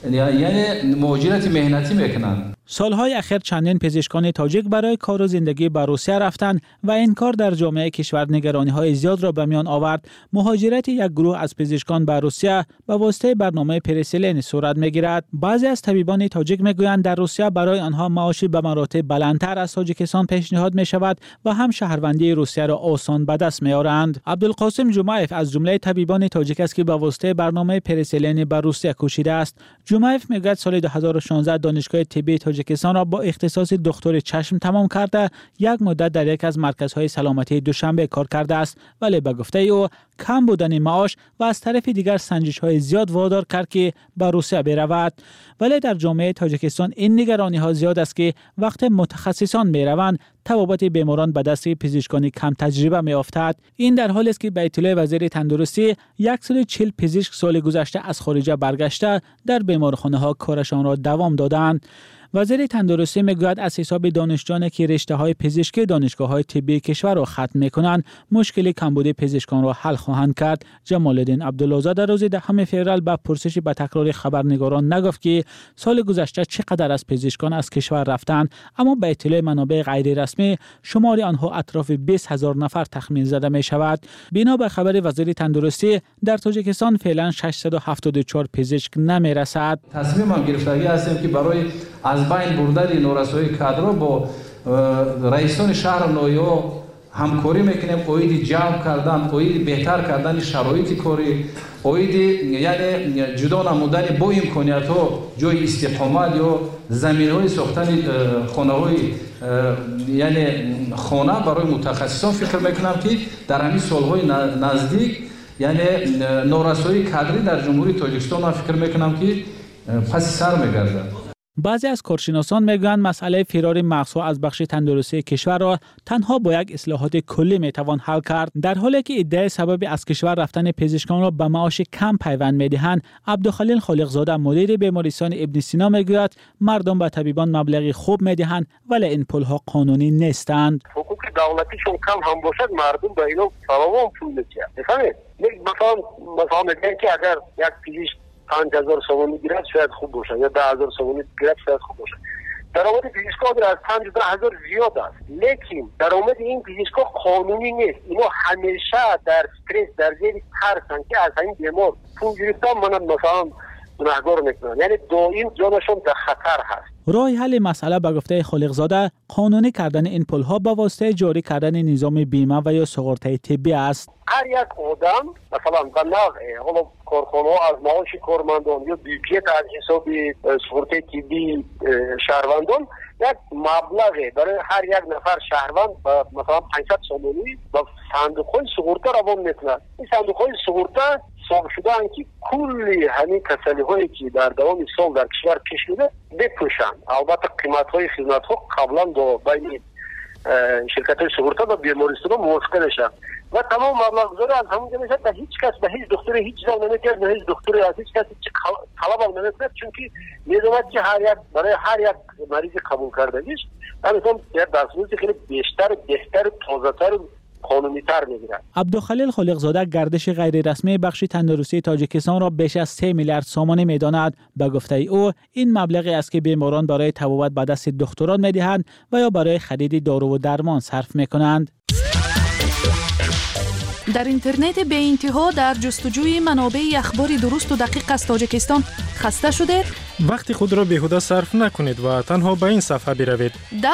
یعنی مهاجرت مهنتی میکنند. سالهای اخیر چندین پزشکان تاجیک برای کار و زندگی به روسیه رفتند و این کار در جامعه کشور نگرانی‌های زیاد را به میان آورد. مهاجرت یک گروه از پزشکان به روسیه به واسطه برنامه پرسلین صورت می‌گیرد. بعضی از طبیبان تاجیک میگویند در روسیه برای آنها معاشی به مراتب بلندتر از تاجیکستان پیشنهاد می‌شود و هم شهروندی روسیه را آسان به دست می‌آورند. عبدالقاسم جمعیف از جمله طبیبان تاجیک است که به واسطه برنامه پرسلین به روسیه کوشیده است. جمعیف میگوید سال 2016 دانشگاه طبی تاجیکستان را با اختصاص دکتر چشم تمام کرده یک مدت در یک از مرکزهای سلامتی دوشنبه کار کرده است، ولی به گفته او کم بودن معاش و از طرف دیگر سنجش‌های زیاد وادار کرد که به روسیه برود. ولی در جامعه تاجیکستان این نگرانی‌ها زیاد است که وقت متخصصان می‌روند طبابت بیماران به دست پزشکان کم تجربه می‌افتد. این در حالی است که به اطلاع وزیر تندرستی 140 پزشک سال گذشته از خارج برگشته در بیمارخانه‌ها کارشان را دوام دادند. وزیر تندرستی میگوید از حساب دانشجویانی که رشته‌های پزشکی دانشگاه‌های طبی کشور را ختم می‌کنند مشکل کمبود پزشکان را حل خواهند کرد. جمال الدین عبدالله زاده روز 10 فوریه به پرسش به تکرار خبرنگاران نگفت که سال گذشته چقدر از پزشکان از کشور رفتند، اما به اطلاع منابع غیر رسمی شمار آنها اطراف 20,000 نفر تخمین زده می‌شود. بنا به خبر وزیر تندرستی در تاجیکستان فعلا 674 پزشک نمی‌رسد. تصمیم ما گرفتگی هستیم که برای از بین بردن نورسایی کادر با رئیسان شهر نویا همکاری میکنیم، اوید جمع کردن، اوید بهتر کردن شرایط کاری، اوید یعنی جدا نمودن با امکانیت ها جای استقامت یا زمین های ساختن خانه های یعنی خانه برای متخصصان فکر میکنم که در همین سالهای نزدیک یعنی نورسایی کادری در جمهوری تاجیکستان فکر میکنم که پس سر میگرده. بعضی از کارشناسان میگویند مسئله فرار مغزها از بخش تندرستی کشور را تنها با یک اصلاحات کلی میتوان حل کرد. در حالی که ادعای سبب از کشور رفتن پزشکان را به معاش کم پیوند میدهند، عبدالخلیل خالقزاده مدیر بیمارستان ابن سینا میگوید مردم به طبیبان مبلغی خوب میدهند ولی این پولها قانونی نیستند. حقوق دولتیشون کم هم باشد مردم به اینا فراوان پول میدن. میفهمید؟ مثلا میگن که اگر یک پزشک 5,000 سومانی گیرد شاید خوب باشه یا 10,000 سومانی گیرد شاید خوب باشه. درآمد پزشکا از 5,000 زیاد است، لیکن درآمد این پزشکا قانونی نیست. اینا همیشه در استرس در زیر ترسن که از این بیمار پول گرفتن منم مثلا گناهکار میکنن، یعنی دائم جانشون در خطر هست. راه حل مسئله به گفته خالقزاده قانونی کردن این پولها به واسطه جاری کردن نظام بیمه و یا سوغورتای طبی است. هر یک آدم مثلا به نوع کارخانه از معاش کارمندان یا بیوکیت از حساب سوغورتای طبی شهروندان یک مبلغ برای هر یک نفر شهروند مثلا 500 سومانی با صندوق‌های سوغورته روان میکنند. این صندوق‌های سوغورته حساب شده که کلی همین کسالی‌هایی که در دوام سال در کشور پیش میاد بپوشند. البته قیمت‌های خدمات‌ها قبلا با بین شرکت‌های سوغورته و بیمارستان‌ها موافقه نشد و تمام مبلغ گذاری از همونجا میشه. به هیچ کس به هیچ دکتری هیچ جا نمی‌کرد، به هیچ دکتری از هیچ کسی طلب هم نمی‌کرد، چون که می‌دونید که برای هر یک مریض قبول کردنیش مثلا یک دستمزد خیلی بیشتر بهتر تازه‌تر قانونی تر میگیرد. عبدالخلیل خالقزاده گردش غیر رسمی بخش تندرستی تاجیکستان را بیش از 3 میلیارد سامانه می‌داند. به گفته او این مبلغی است که بیماران برای طبابت به دست دکتران می‌دهند و یا برای خرید دارو و درمان صرف می‌کنند. در اینترنت به انتها در جستجوی منابع اخبار درست و دقیق از تاجیکستان خسته شدید؟ وقتی خود را بیهوده صرف نکنید و تنها به این صفحه بروید: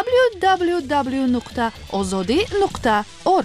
www.azadi.org.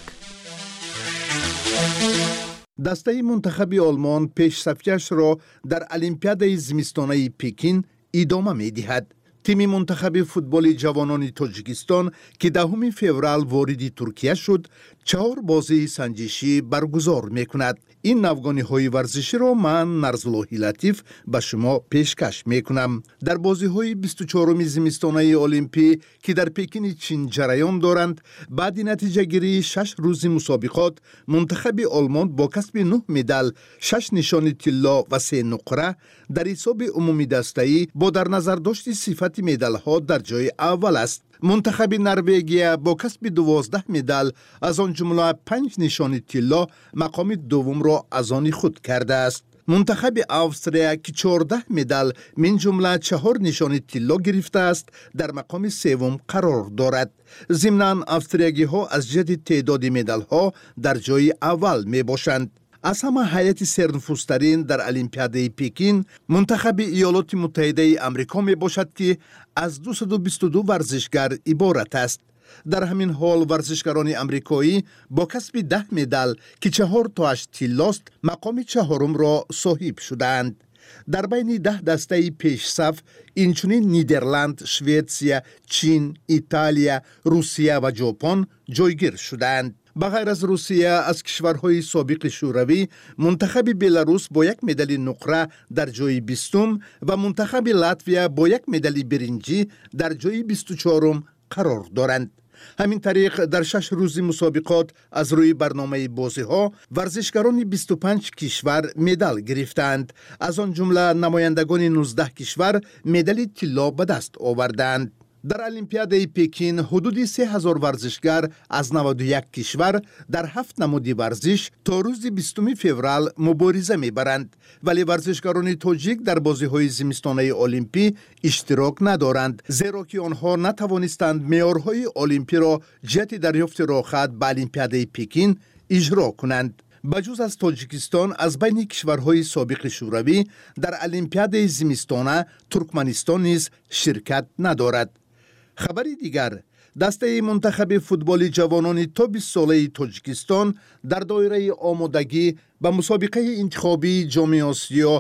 دسته منتخب آلمان پیش‌صفیه‌اش را در المپیاد زمستانه پکین ادامه می‌دهد. تیم منتخب فوتبال جوانان تاجیکستان که 10 فوریه وارد ترکیه شد 4 بازی سنجشی برگزار میکند. این نوگانی‌های ورزشی را من نرزالله لطیف به شما پیشکش میکنم. در بازی‌های 24 زمستانه المپی که در پکین چین جریان دارند، بعد نتیجه گیری 6 روز مسابقات، منتخب آلمان با کسب 9 مدال، 6 نشان طلا و 3 نقره در حساب عمومی دسته‌ای با در نظر داشت صفت مدال‌ها در جای اول است. منتخب نروژیا با کسب 12 مدال از آن جمله 5 نشان طلا مقام دوم را از آن خود کرده است. منتخب استرالیا که 14 مدال من جمله 4 نشان طلا گرفته است در مقام سوم قرار دارد. ضمناً استرالیایی‌ها از جهت تعداد مدال‌ها در جای اول می باشند. از همه هیئت سرنفوذترین در المپیاد پکین منتخب ایالات متحده آمریکا می باشد که از 222 ورزشگر عبارت است. در همین حال ورزشکاران آمریکایی با کسب 10 مدال که 4 تاش طلاست مقام چهارم را صاحب شدند. در بین 10 دسته پیش صف اینچنین نیدرلند، سوئیسریا، چین، ایتالیا، روسیه و ژاپن جایگیر شدند. بغیر از روسیه از کشورهای سابق شوروی منتخب بلاروس با 1 مدال نقره در جای 20 و منتخب لاتویا با 1 مدال برنجی در جای 24 قرار دارند. همین طریق در 6 روز مسابقات از روی برنامه بازی‌ها ورزشکاران 25 کشور مدال گرفتند. از آن جمله نمایندگان 19 کشور مدال طلا به دست آوردند. در المپیاد پکین حدود 3000 ورزشگر از 91 کشور در 7 نماد ورزش تا روز 20 فوریه مبارزه می‌برند، ولی ورزشکاران تاجیک در بازی‌های زمستانه المپی اشتراک ندارند، زیرا که آنها نتوانستند معیارهای المپی را جهت دریافت راه‌خط به المپیاد پکین اجرا کنند. بجز از تاجیکستان از بین کشورهای سابق شوروی در المپیاد زمستانه ترکمنستان نیز شرکت ندارد. خبری دیگر، دسته منتخب فوتبال جوانان تا 20 ساله تاجیکستان در دایره آمادگی به مسابقه انتخابی جام آسیا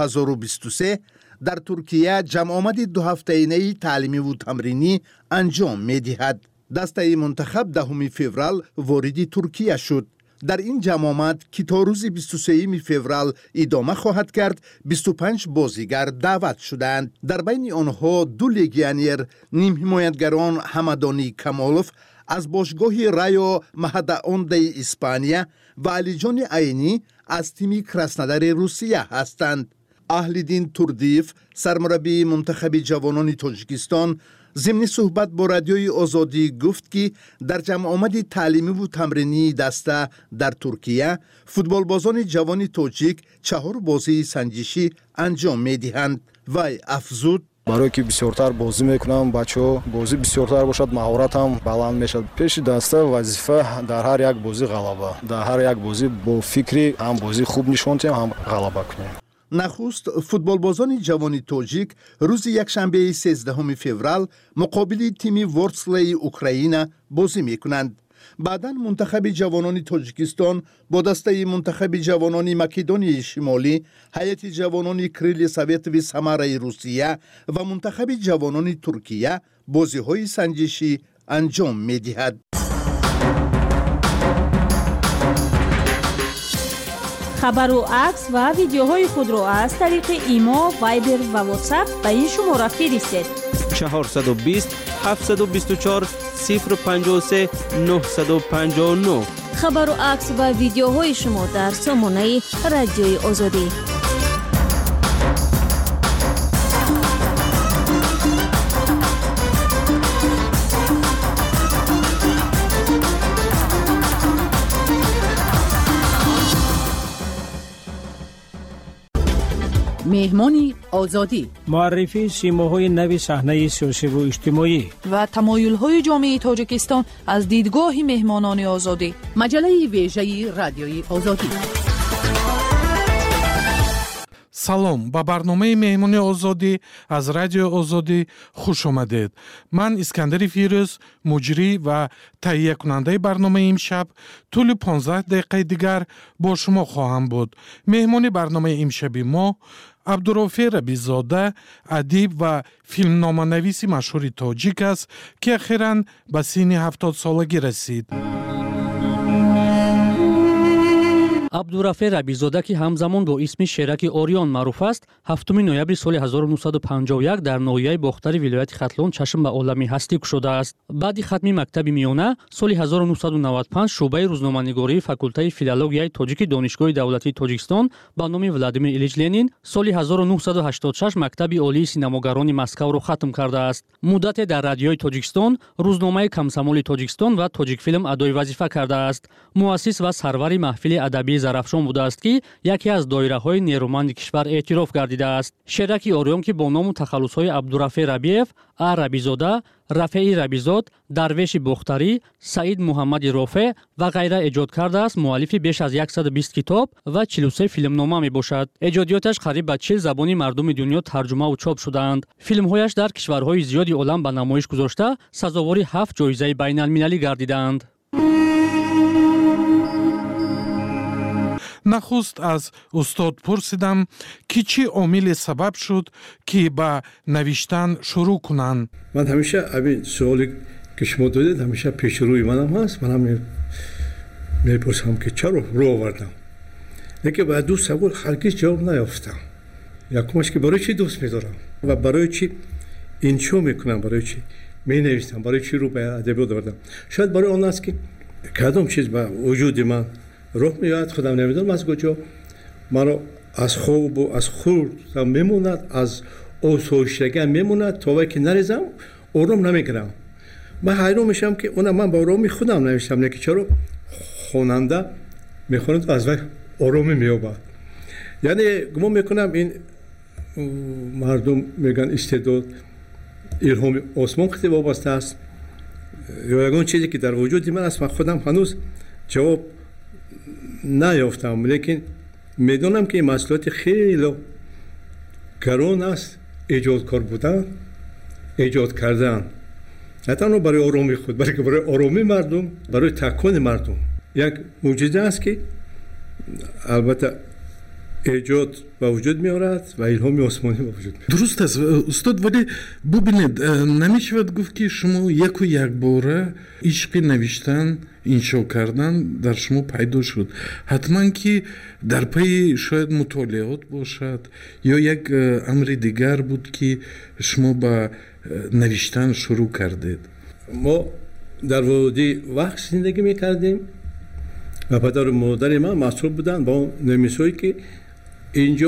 2023 در ترکیه جمع آمد 2 هفته‌ای تعلیمی و تمرینی انجام می‌دهد. دسته منتخب 10 فوریه وارد ترکیه شد. در این جمع آمد که تا روز 23 فوریه ادامه خواهد کرد 25 بازیگر دعوت شدند. در بین آنها 2 لگیونر نیم حمایتگران همدانی کمالوف از باشگاه رایو مهداوند اسپانیا و علیجان عینی از تیم کراسنودار روسیه هستند. اهل‌دین توردیف سرمربی منتخب جوانان تاجیکستان ضمن صحبت با رادیوی آزادی گفت که در جمع آمد تعلیمی و تمرینی دسته در ترکیه فوتبالبازان جوان تاجیک 4 بازی سنجشی انجام می‌دهند. وی افزود: برای که بسیارتر بازی میکنم بچه‌ها بازی بسیارتر باشد مهارت هم بلند میشد. پیش دسته وظیفه در هر یک بازی غلبه، در هر یک بازی با فکری هم بازی خوب نشون دهیم هم غلبه کنیم. نخست فوتبالبازان جوان تاجیک روز یکشنبه 13 فوریه مقابل تیم ورسلی اوکراین بازی میکنند. بعداً منتخب جوانان تاجیکستان با دسته منتخب جوانان مکدونیای شمالی، هیئت جوانان کریل سوویت و سمرای روسیه و منتخب جوانان ترکیه بازی‌های سنجشی انجام می‌دهد. خبر و عکس و ویدیوهای خود را از طریق ایما، وایبر و واتساپ به این شماره فرستید: 420 724 053 959. خبر و عکس و ویدیوهای شما در سامانه رادیوی آزادی. مهمانی آزادی، معرفی سیماهای نوی صحنه سیاسی و اجتماعی و تمایل‌های جامعه تاجیکستان از دیدگاه مهمانان آزادی. مجله ویژه رادیوی آزادی. салом ба барномаи меҳмони озодӣ аз радиои озодӣ хуш омадед. ман искандари фирӯз муҷрӣ ва таҳиякунандаи барномаи имшаб тӯли 15 дақиқаи дигар бо шумо хоҳам буд. меҳмони барномаи имшаби мо абдурофе рабизода, адиб ва филмноманависи машҳури тоҷик аст ки ахиран ба синни 70 солагӣ расид. абдурафе рабизода ки ҳамзамон бо исми шераки орион маъруф аст, 7 ноябри соли 1951 дар ноҳияи бохтари вилояти хатлон чашм ба олами ҳастӣ кушодааст. баъди хатми мактаби миёна соли 1995 шӯъбаи рӯзноманигории факултаи филологияи тоҷики донишгоҳи давлатии Тоҷикистон ба номи Владимир Илич Ленин соли 1986 мактаби олии синамогарони Москавро хатм кардааст. муддате дар радиои Тоҷикистон, рӯзномаи Комсомоли Тоҷикистон ва Тоҷикфилм адои вазифа кардааст. муассис ва сарвари маҳфили адабии зарафшон будааст ки яке аз доираҳои нерӯманди кишвар эътироф гардидааст. шераки орион ки бо ному тахаллусҳои Абдурафе Рабиев, А. Рабизода, Рафеи Рабизод, Дарвеши Бохтарӣ, Саид Муҳаммади Рофе ва ғайра эҷод кардааст, муаллифи беш аз 120 китоб ва 43 филмнома мебошад. эҷодиёташ қариб ба 40 забони мардуми дунё тарҷумаву чоп шудаанд. филмҳояш дар кишварҳои зиёди олам ба намоиш гузошта, сазовори 7 ҷоизаи байналмилалӣ гардидаанд. нахуст аз устод пурсидам ки чӣ омиле сабаб шуд ки ба навиштан шурӯъ кунанд. ман ҳамеша абин суоле ки шумо додед ҳамеша пешрӯи манам ҳаст. манам мепурсам ки чаро рӯ овардам, лекин ба ду савол ҳаргиз ҷавоб наёфтам. якумаш ки барои чӣ дӯст медорам ва барои чӣ иншо мекунам, барои чӣ менавистам, барои чӣ рӯ ба адабиёт овардам. шояд барои он аст ки кадом чиз ба вуҷуди ман роҳ меояд, худам намедонам аз куҷо маро аз хобу аз хурдам мемонад, аз осоиштагиам мемонад, то вақте ки нарезам ором намегирам. ман ҳайрон мешавам ки ман ба ороми худам навиштам, лекин чаро хонанда мехонад аз вай оромӣ меёбад. яъне гумон мекунам ин мардум мегӯянд истеъдод илҳоми осмон хеле вобаста аст ё ягон чизе ки дар вуҷуди ман аст. ман худам ҳанӯз ҷавоб наёфтам, лекин медонам ки ин масъулияти хеле гарон аст. эҷодкор будан, эҷод кардан, на танҳо барои оромии худ, балки барои оромии мардум, барои такони мардум. як мӯъҷиза аст ки албатта эҷод ба вуҷуд меорад ва илҳоми осмонӣ ба вуҷуд меорад. дуруст аст устод, вале бубинед, намешавад гуфт ки шумо яку якбора ишқи навиштан, иншо кардан дар шумо пайдо шуд. ҳатман ки дар пайи шояд мутолиот бошад ё як амри дигар буд ки шумо ба навиштан шурӯъ кардед. мо дар води вақт зиндагӣ мекардем ва падару модари ман масъул буданд ба он нависҳое ки инҷо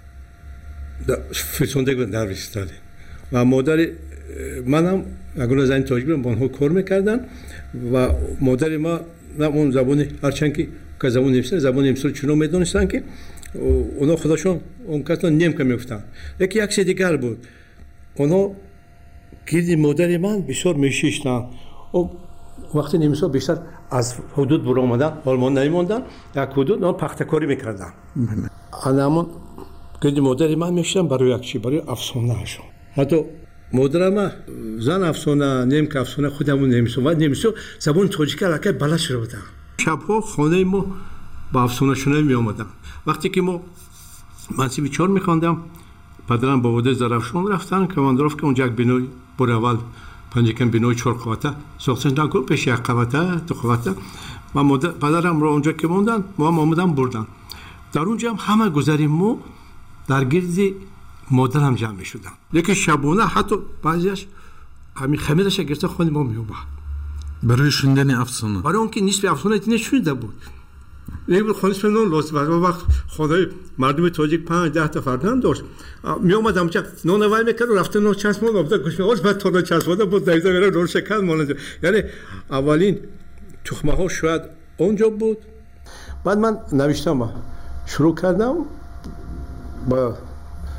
фирсонда навистадем ва модари манам ягона зани тоҷик ба онҳо кор мекарданд ва модари ман он забони ҳарчанд ки забони немисӣ забони немисиро чунон медонистанд ки онҳо худашон он касро немка мегуфтанд. лекин як чизи дигар буд, онҳо гирди модари ман бисёр мешиштанд. вақти немисҳо бештар аз ҳудуд буромадан олмон намемонданд, як ҳудуд пахтакорӣ мекарданд. анамон гирди модари ман мешиштанд барои як чи, барои афсонаашон. ҳатто модарам зан афсона, немка афсона, худамон немисо ва немисо забони тоҷика аллакай балад шуда буданд. шабҳо хонаи мо ба афсонашунавӣ меомаданд. вақте ки мо мансиби 4 мехондам, падарам ба водai Зарафшон рафтанд, командировка онҷа як бинои бори аввал панҷакам бинои 4 қавата сохтанд, пеши як қавата, 2 қавата. ва падарамро онҷа ки монданд, мо ҳам омадан бурданд. дар онҷа ҳам ҳама гузари мо дар гирди модарам ҷамъ мешуданд. лекин шабона ҳатто баъзеаш ҳамин хамираша гирифта хони мо меомад барои шундани афсона, барои он ки нисби афсона нешунида буд. خونش من لوس وقت خدای مردم تاجیک 5-10 تا فرزند داشت می اومدم چه نون وای میکرد و رفته نون چسبون آورد گوش می‌آورد بعد تا چسبونده بود دایزه میره نون شکر مونده. یعنی اولین تخمه ها شاید اونجا بود. بعد من نوشتم شروع کردم با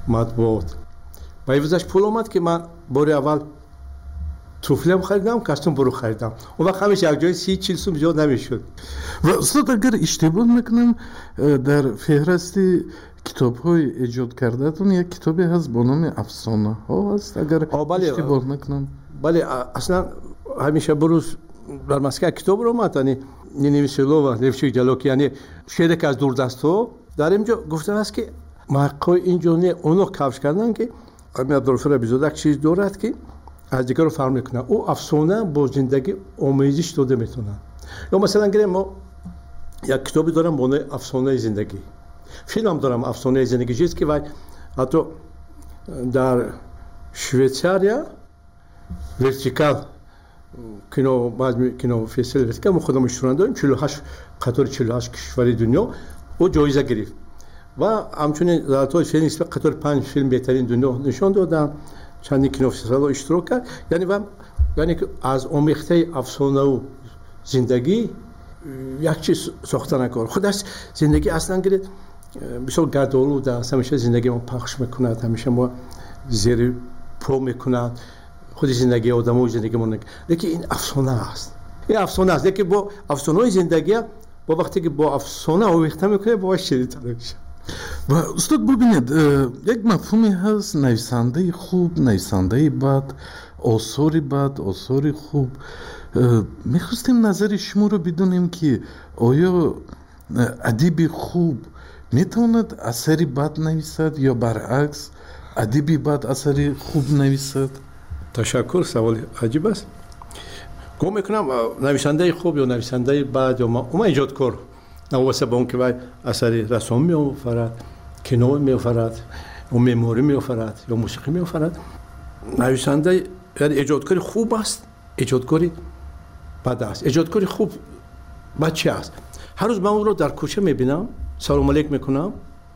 матбуот ба ивзаш пул омад ки ман бори аввал туфлем харидам костюм буру харидам он вақт ҳамеша якҷои 30-40 сум зиёд намешуд ва устод агар иштибоҳ мекунам дар феҳристи китобҳои эҷод кардаатон як китобе ҳаст бо номи афсонаҳо ҳаст агар иштибоҳ мекунам бале аслан ҳамеша бурӯз дар Москва китобро омад яъне Нинивисилова Левчик Ҷалоки яъне шеъре ки аз дурдастҳо дар инҷо гуфтааст ки мақои инҷо не оно кавш кардан ки ҳамин Абдулғафур Абизода як чиз дорад ки аз дигарро фарқ мекунад ӯ афсона бо зиндагӣ омезиш дода метавонад ё масалан гирем мо як китобе дорам бо номи афсонаи зиндагӣ филмам дорам афсонаи зиндагӣ чиз ки вай ҳатто дар Швейтсария вертикал кино кинофестивали вертикал мо худам иштирок дорем 48 қатори 48 кишвари дунё ӯ ҷоиза гирифт ва ҳамчунин золотои филми қатори 5 филм беҳтарин дунё нишон додам чандин кинофестивалҳо иштирок кард яъне аз омехтаи афсонаву зиндагӣ як чиз сохта накор худаш зиндагӣ аслан гиред бисёр гардолуда аст ҳамеша зиндагиро пахш мекунад ҳамеша мо зери по мекунад худи зиндагии одамои зиндагимон лекин ин афсона аст ин афсона аст лекин бо афсонаи зиндагия бо вақте ки бо афсона омехта мекунед бо ширита мешавад ва устод бубинед як мафҳуме ҳаст нависандаи хуб нависандаи бад осори бад осори хуб мехостем назари шуморо бидонем ки оё адиби хуб метавонад асари бад нависад ё баръакс адиби бад асари хуб нависад ташаккур саволи аҷиб аст гум мекунам нависандаи хуб ё нависандаи бад ё ман иҷодкор навобаста ба он ки вай асари рассом меофарад кино меофарад ё меъморӣ меофарад ё мусиқӣ меофарад нависандаи яъне эҷодкори хуб аст эҷодкори бад аст эҷодкори хуб бад чи аст ҳар рӯз ман ӯро дар кӯча мебинам салом алейк мекунам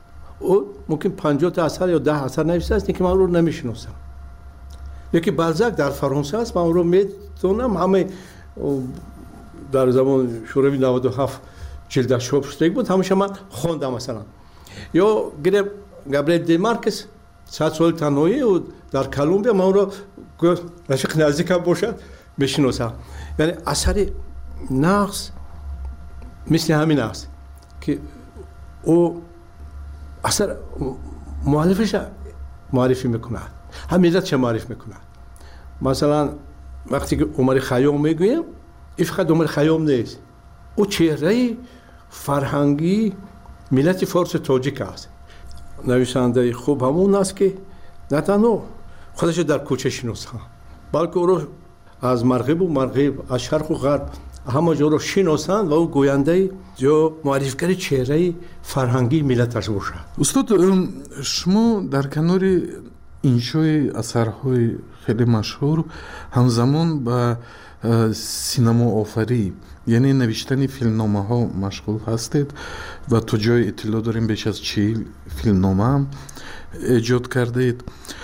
ӯ мумкин 50 та асар ё 10 асар нависааст лекин ман ӯро намешиносам яки Балзак дар Фаронса аст ман ӯро метавонам ҳамаи дар замони шӯравии 97 ҷилдаш чоп шудагӣ буд ҳамаша ман хондам масалан ё гирем Габриэл де Маркес 100 соли танҳоӣ ӯ дар Колумбия ман ӯро рашиқи наздикам бошад мешиносам яъне асари нағз мисли ҳамин аст ки ӯ асар муаллифаша муаррифӣ мекунад ҳам миллатша муарриф мекунад масалан вақте ки Умари Хайём мегӯем ин фақат Умари Хайём нест ӯ чеҳраи фарҳангии миллати форсу тоҷик аст нависандаи хуб ҳамон аст ки на танҳо худашро дар кӯча шиносанд балки ӯро аз марғибу марғиб аз шарқу ғарб ҳама ҷоро шиносанд ва ӯ гӯяндаи ё муаррифгари чеҳраи фарҳангии миллаташ бошад устод шумо дар канори иншои асарҳои хеле машҳур ҳамзамон ба синамоофарӣ яъне навиштани филмномаҳо машғул ҳастед ва то ҷое иттилоъ дорем беш аз 40 филмномаам эҷод кардаед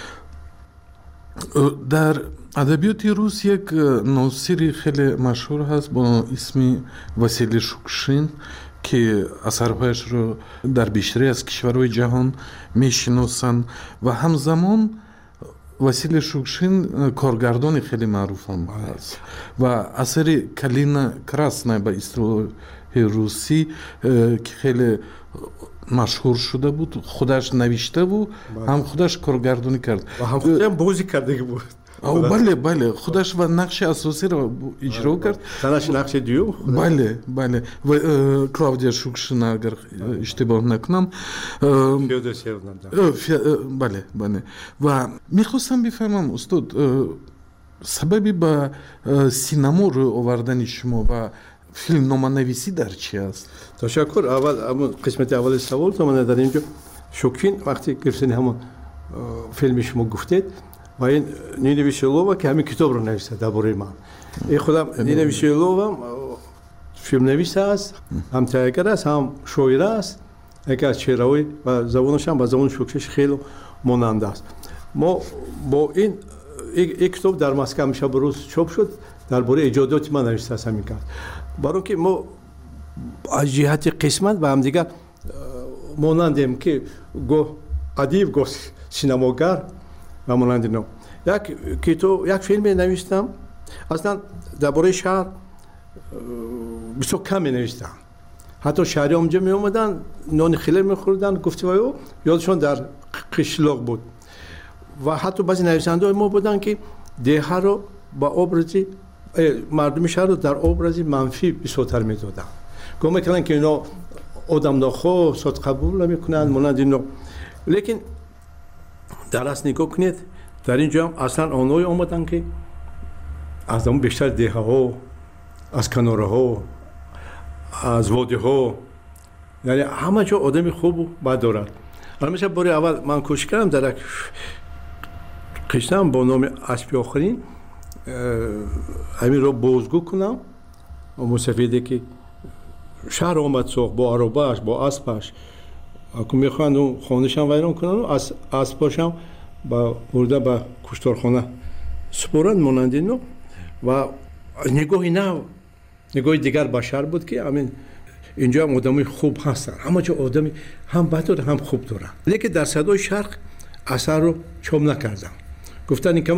дар адабиёти рус як носири хеле машҳур ҳаст бо исми Василий Шукшин ки асарҳояшро дар бештари аз кишварҳои ҷаҳон мешиносанд ва ҳамзамон Василий Шукшин коргардони хеле маъруфам ҳаст ва асари Калина Красная ба истилоҳи русӣ ки хеле машҳур шуда буд худаш навиштаву ҳам худаш коргардонӣ кард ва ҳам худам бозӣ кардагӣ буд бале худаш ва нақши асосиро иҷро кард танаш нақши дуюм бале Клавдия Шукшина агар иштибоҳ накунам бале ва мехостам бифаҳмам устод сабаби ба синамо рӯй овардани шумо ва филмноманависӣ дар чи аст ташаккур аввал ҳамон қисмати аввали саволтон дар инҷо Шукшин вақте гирифтани ҳамон филми шумо гуфтед ва ин Нина Веселова ки ҳамин китобро нависад дар бораи ман ин худам Нина Веселова филмнавис аст ҳам тайягар аст ҳам шоира аст яке аз чеҳраҳои ва забонашам ба забони Шукшин хеле монанда аст мо бо ин китоб дар Москва ҳамеша барӯз чоп шуд дар бораи эҷодиёти ман навистааст ҳамин кард баро ки мо аз ҷиҳати қисмат ба ҳамдигар монандем ки гоҳ ادیب گفت سینماگر و مانند اینا. یک فیلم نوشتم اصلا درباره شهر بسیار کم نوشتم. حتی شهری اونجا می اومدن نان خیلی میخوردن، گفتی وایو یادشون در قشلاق بود. و حتی بعضی نویسنده ما بودن که دیه رو با ابرزی مردم شهر رو در ابرزی منفی بسیارتر میدادن. گفت میکنن که اینا آدم ناخواه صد قبول نمیکنن مانند اینا. لیکن در اصل نگاه کنید در اینجا اصلا آنهایی آمدن که از اون بیشتر دیه ها، از کناره ها، از واده ها، یعنی همه جا آدم خوب و بد دارد. مثلا باری اول من کوشش کردم در یک قشتم با نام اسبی آخرین همین رو بازگو کنم و مصفیده که شهر آمد سوخ با عرباش با اسبش اکو میخوان اون خانهشم ویران کنن و اسباشم با برده با کشتارخانه سپورند مانند اینو. و نگاهی نه نگاهی دیگر بشر بود که همین اینجا هم آدمی خوب هستن، همه جا آدمی هم بد داره هم خوب دارن. لیکن در صدای شرق اثر رو چوب نکردم. گفتن این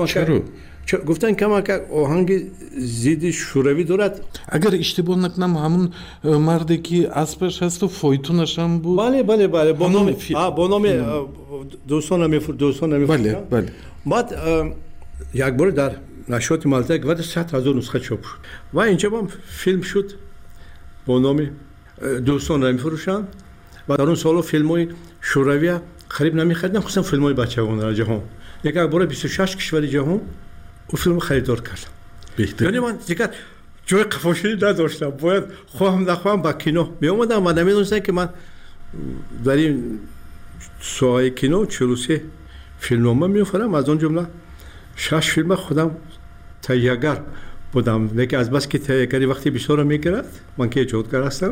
کمک آهنگ زید شوروی دارد. اگر اشتباه نکنم همون مردی که اسبش هست و فایتونش هم بود. بله با نام دوستان بله. بعد یک بار در نشریات مالته بعد 100,000 نسخه چاپ شد و اینجا هم فیلم شد با نام دوستان را میفروشند. و در اون سالا فیلم های شوروی خریب نمیخریدن، خصوصا فیلم های بچگانه در جهان. یک بار 26 کشور جهان اون فیلم خریدار کردم. یعنی من دیگر جای قفاشی نداشتم، باید خواهم نخواهم با کینو می اومدم و نمیدونستم که من در این ساحه کینو 43 فیلمنامه میفرم. از اون جمله 6 فیلم خودم تهیه‌گر بودم، لیکن از بس که تهیه‌گری وقتی بسیار میگیرد من که ایجادگر هستم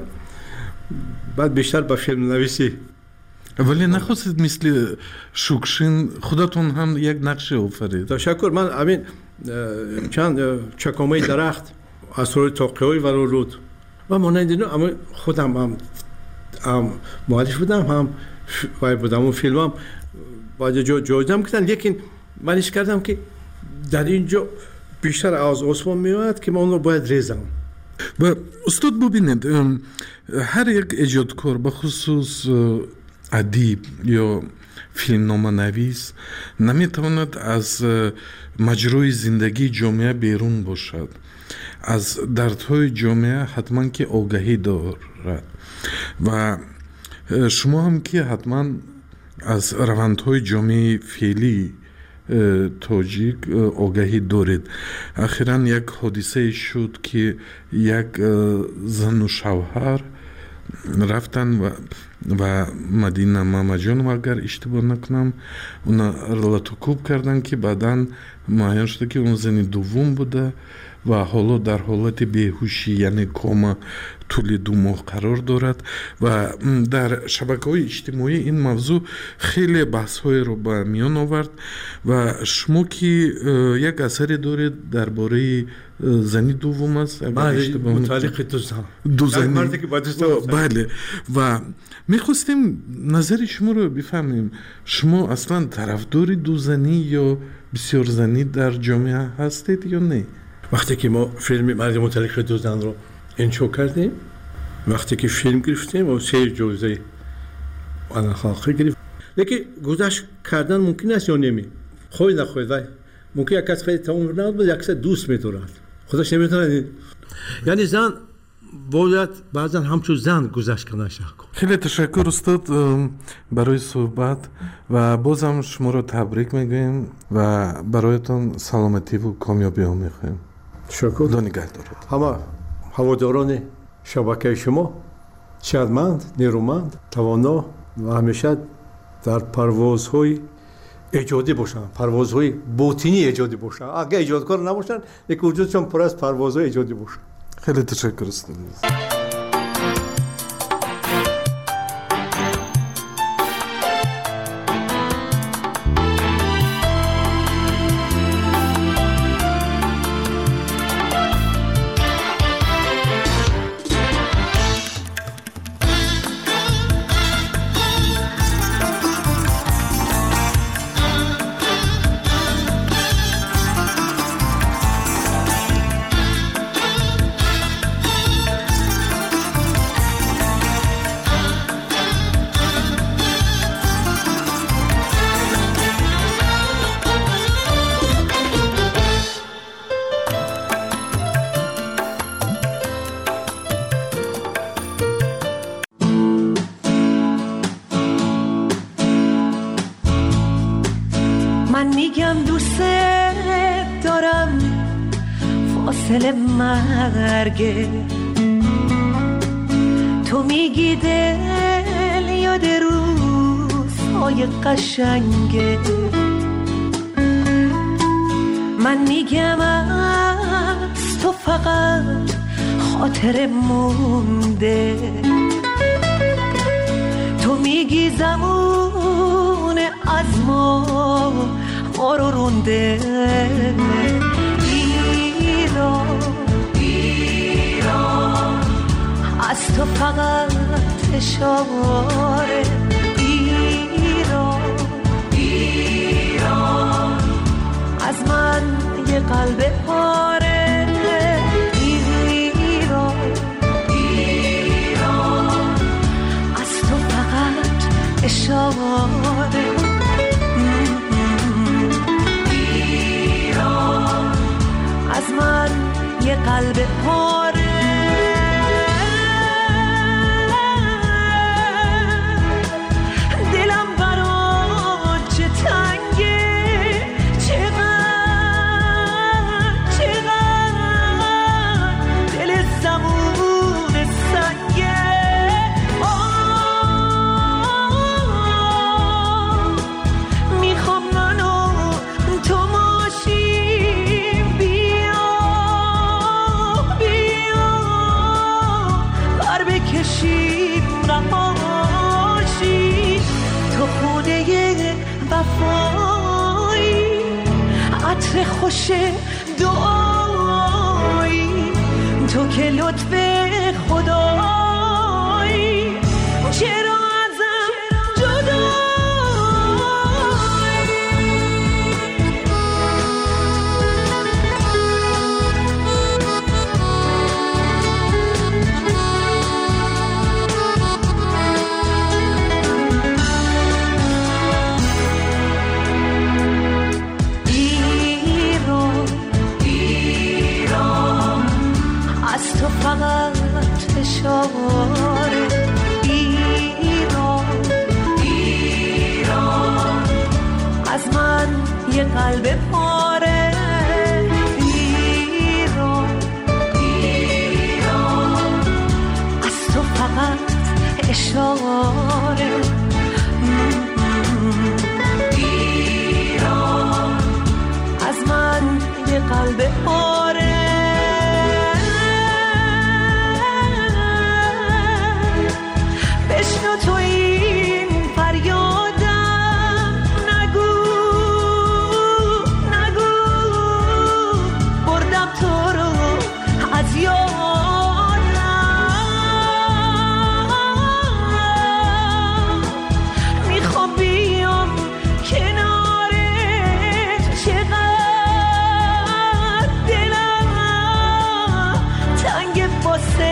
بعد بیشتر به فیلم نویسی. ولی نخواستید مثل شوکشین خودتون هم یک نقشه آفرید؟ تشکر. من همین چند چکامه درخت اسرار تاقی‌های ورا رود و مانند اینا اما خودم هم مؤلف بودم هم وای بودم. اون فیلم هم باید جایزه کردن، لیکن من ایش کردم که در اینجا بیشتر از آسمان میاد که من اون رو باید ریزم. و استاد ببینید هر یک ایجادکار بخصوص ادیب یا فیلمنامه نویس نمیتواند از مجرای زندگی جامعه بیرون باشد. از دردهای جامعه حتما که آگاهی دارد و شما هم که حتما از روندهای جامعه فعلی تاجیک آگاهی دارید. اخیراً یک حادثه شد که یک زن و شوهر رفتن و مدینه مامجان اگر اشتباه نکنم اونا رلاتوکوب کردن که بعداً معین شده که اون زن دوم بوده و حالا در حالت بیهوشی یعنی کوما طول 2 ماه قرار دارد و در شبکه‌های اجتماعی این موضوع خیلی بحث‌های رو به میان آورد و شما که یک اثری دارید درباره زنی دوم است متعلق دو زنی بله و میخواستیم نظر شما رو بفهمیم. شما اصلا طرفدار دو زنی یا بسیار زنی در جامعه هستید یا نه؟ وقتی که ما فیلم مرد متعلق دو زن رو انشا کردیم، وقتی که فیلم گرفتیم و 3 جایزه خاصی گرفت، لیکن گذشت کردن ممکن است یا نمی خواهی نخواهید ولی ممکن یک کس خیلی تمام نبود یک کس دوست می‌دارد خودش نمی‌تونه. یعنی زن باید بعضا همچون زن گذشت کنه. خیلی تشکر استاد برای صحبت و بازم شما رو تبریک میگویم و برایتان سلامتی و کامیابی ها میخوایم. تشکر. خدا نگهدارت. همه هواداران شبکه شما شادمند، نیرومند، توانا و همیشه در پروازهای ایجادی باشن، پروازهای باطنی ایجادی باشن. اگه ایجادکار نباشن یک وجودشون پر از پروازهای ایجادی باشن. خیلی تشکر استاد. من میگم دوست دارم فاصله مرگه، تو میگی دل یاد روزهای قشنگه، من میگم از تو فقط خاطر مونده، تو میگی زمان از ما رو رونده. ایران از تو فقط اشاره، ایران از من یه قلب پاره، ایران از تو فقط اشاره، ایران از من یه قلب پاره. دلم برات چه تنگه، چقدر دل زمون سنگه، میخوام منو تو ماشیم، بیا بر بکشیم رهاشی، تو خونه وفایی، عطر خوش دعایی، تو که لطف خدایی، چرا ازم جدایی؟ ایران از تو فقط اشاره، ایران از من یه قلب پاره، ایران از تو فقط اشاره، ایران از من یه قلب پاره. بشنو تو این فریادم، نگو بردم تو رو از یادم، میخوام بیام کنارت، چقدر دلم تنگ واسه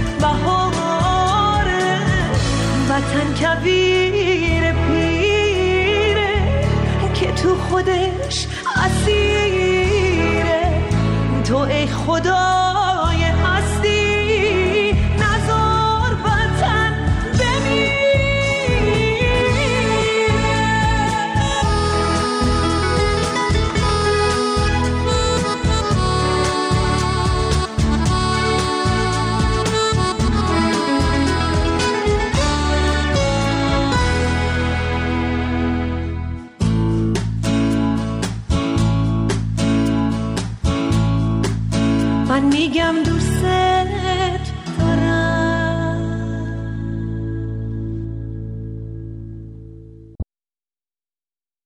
بهاره، وطن کبیر پیره که تو خودش اسیره، تو ای خدای هستی نذار وطن من میگم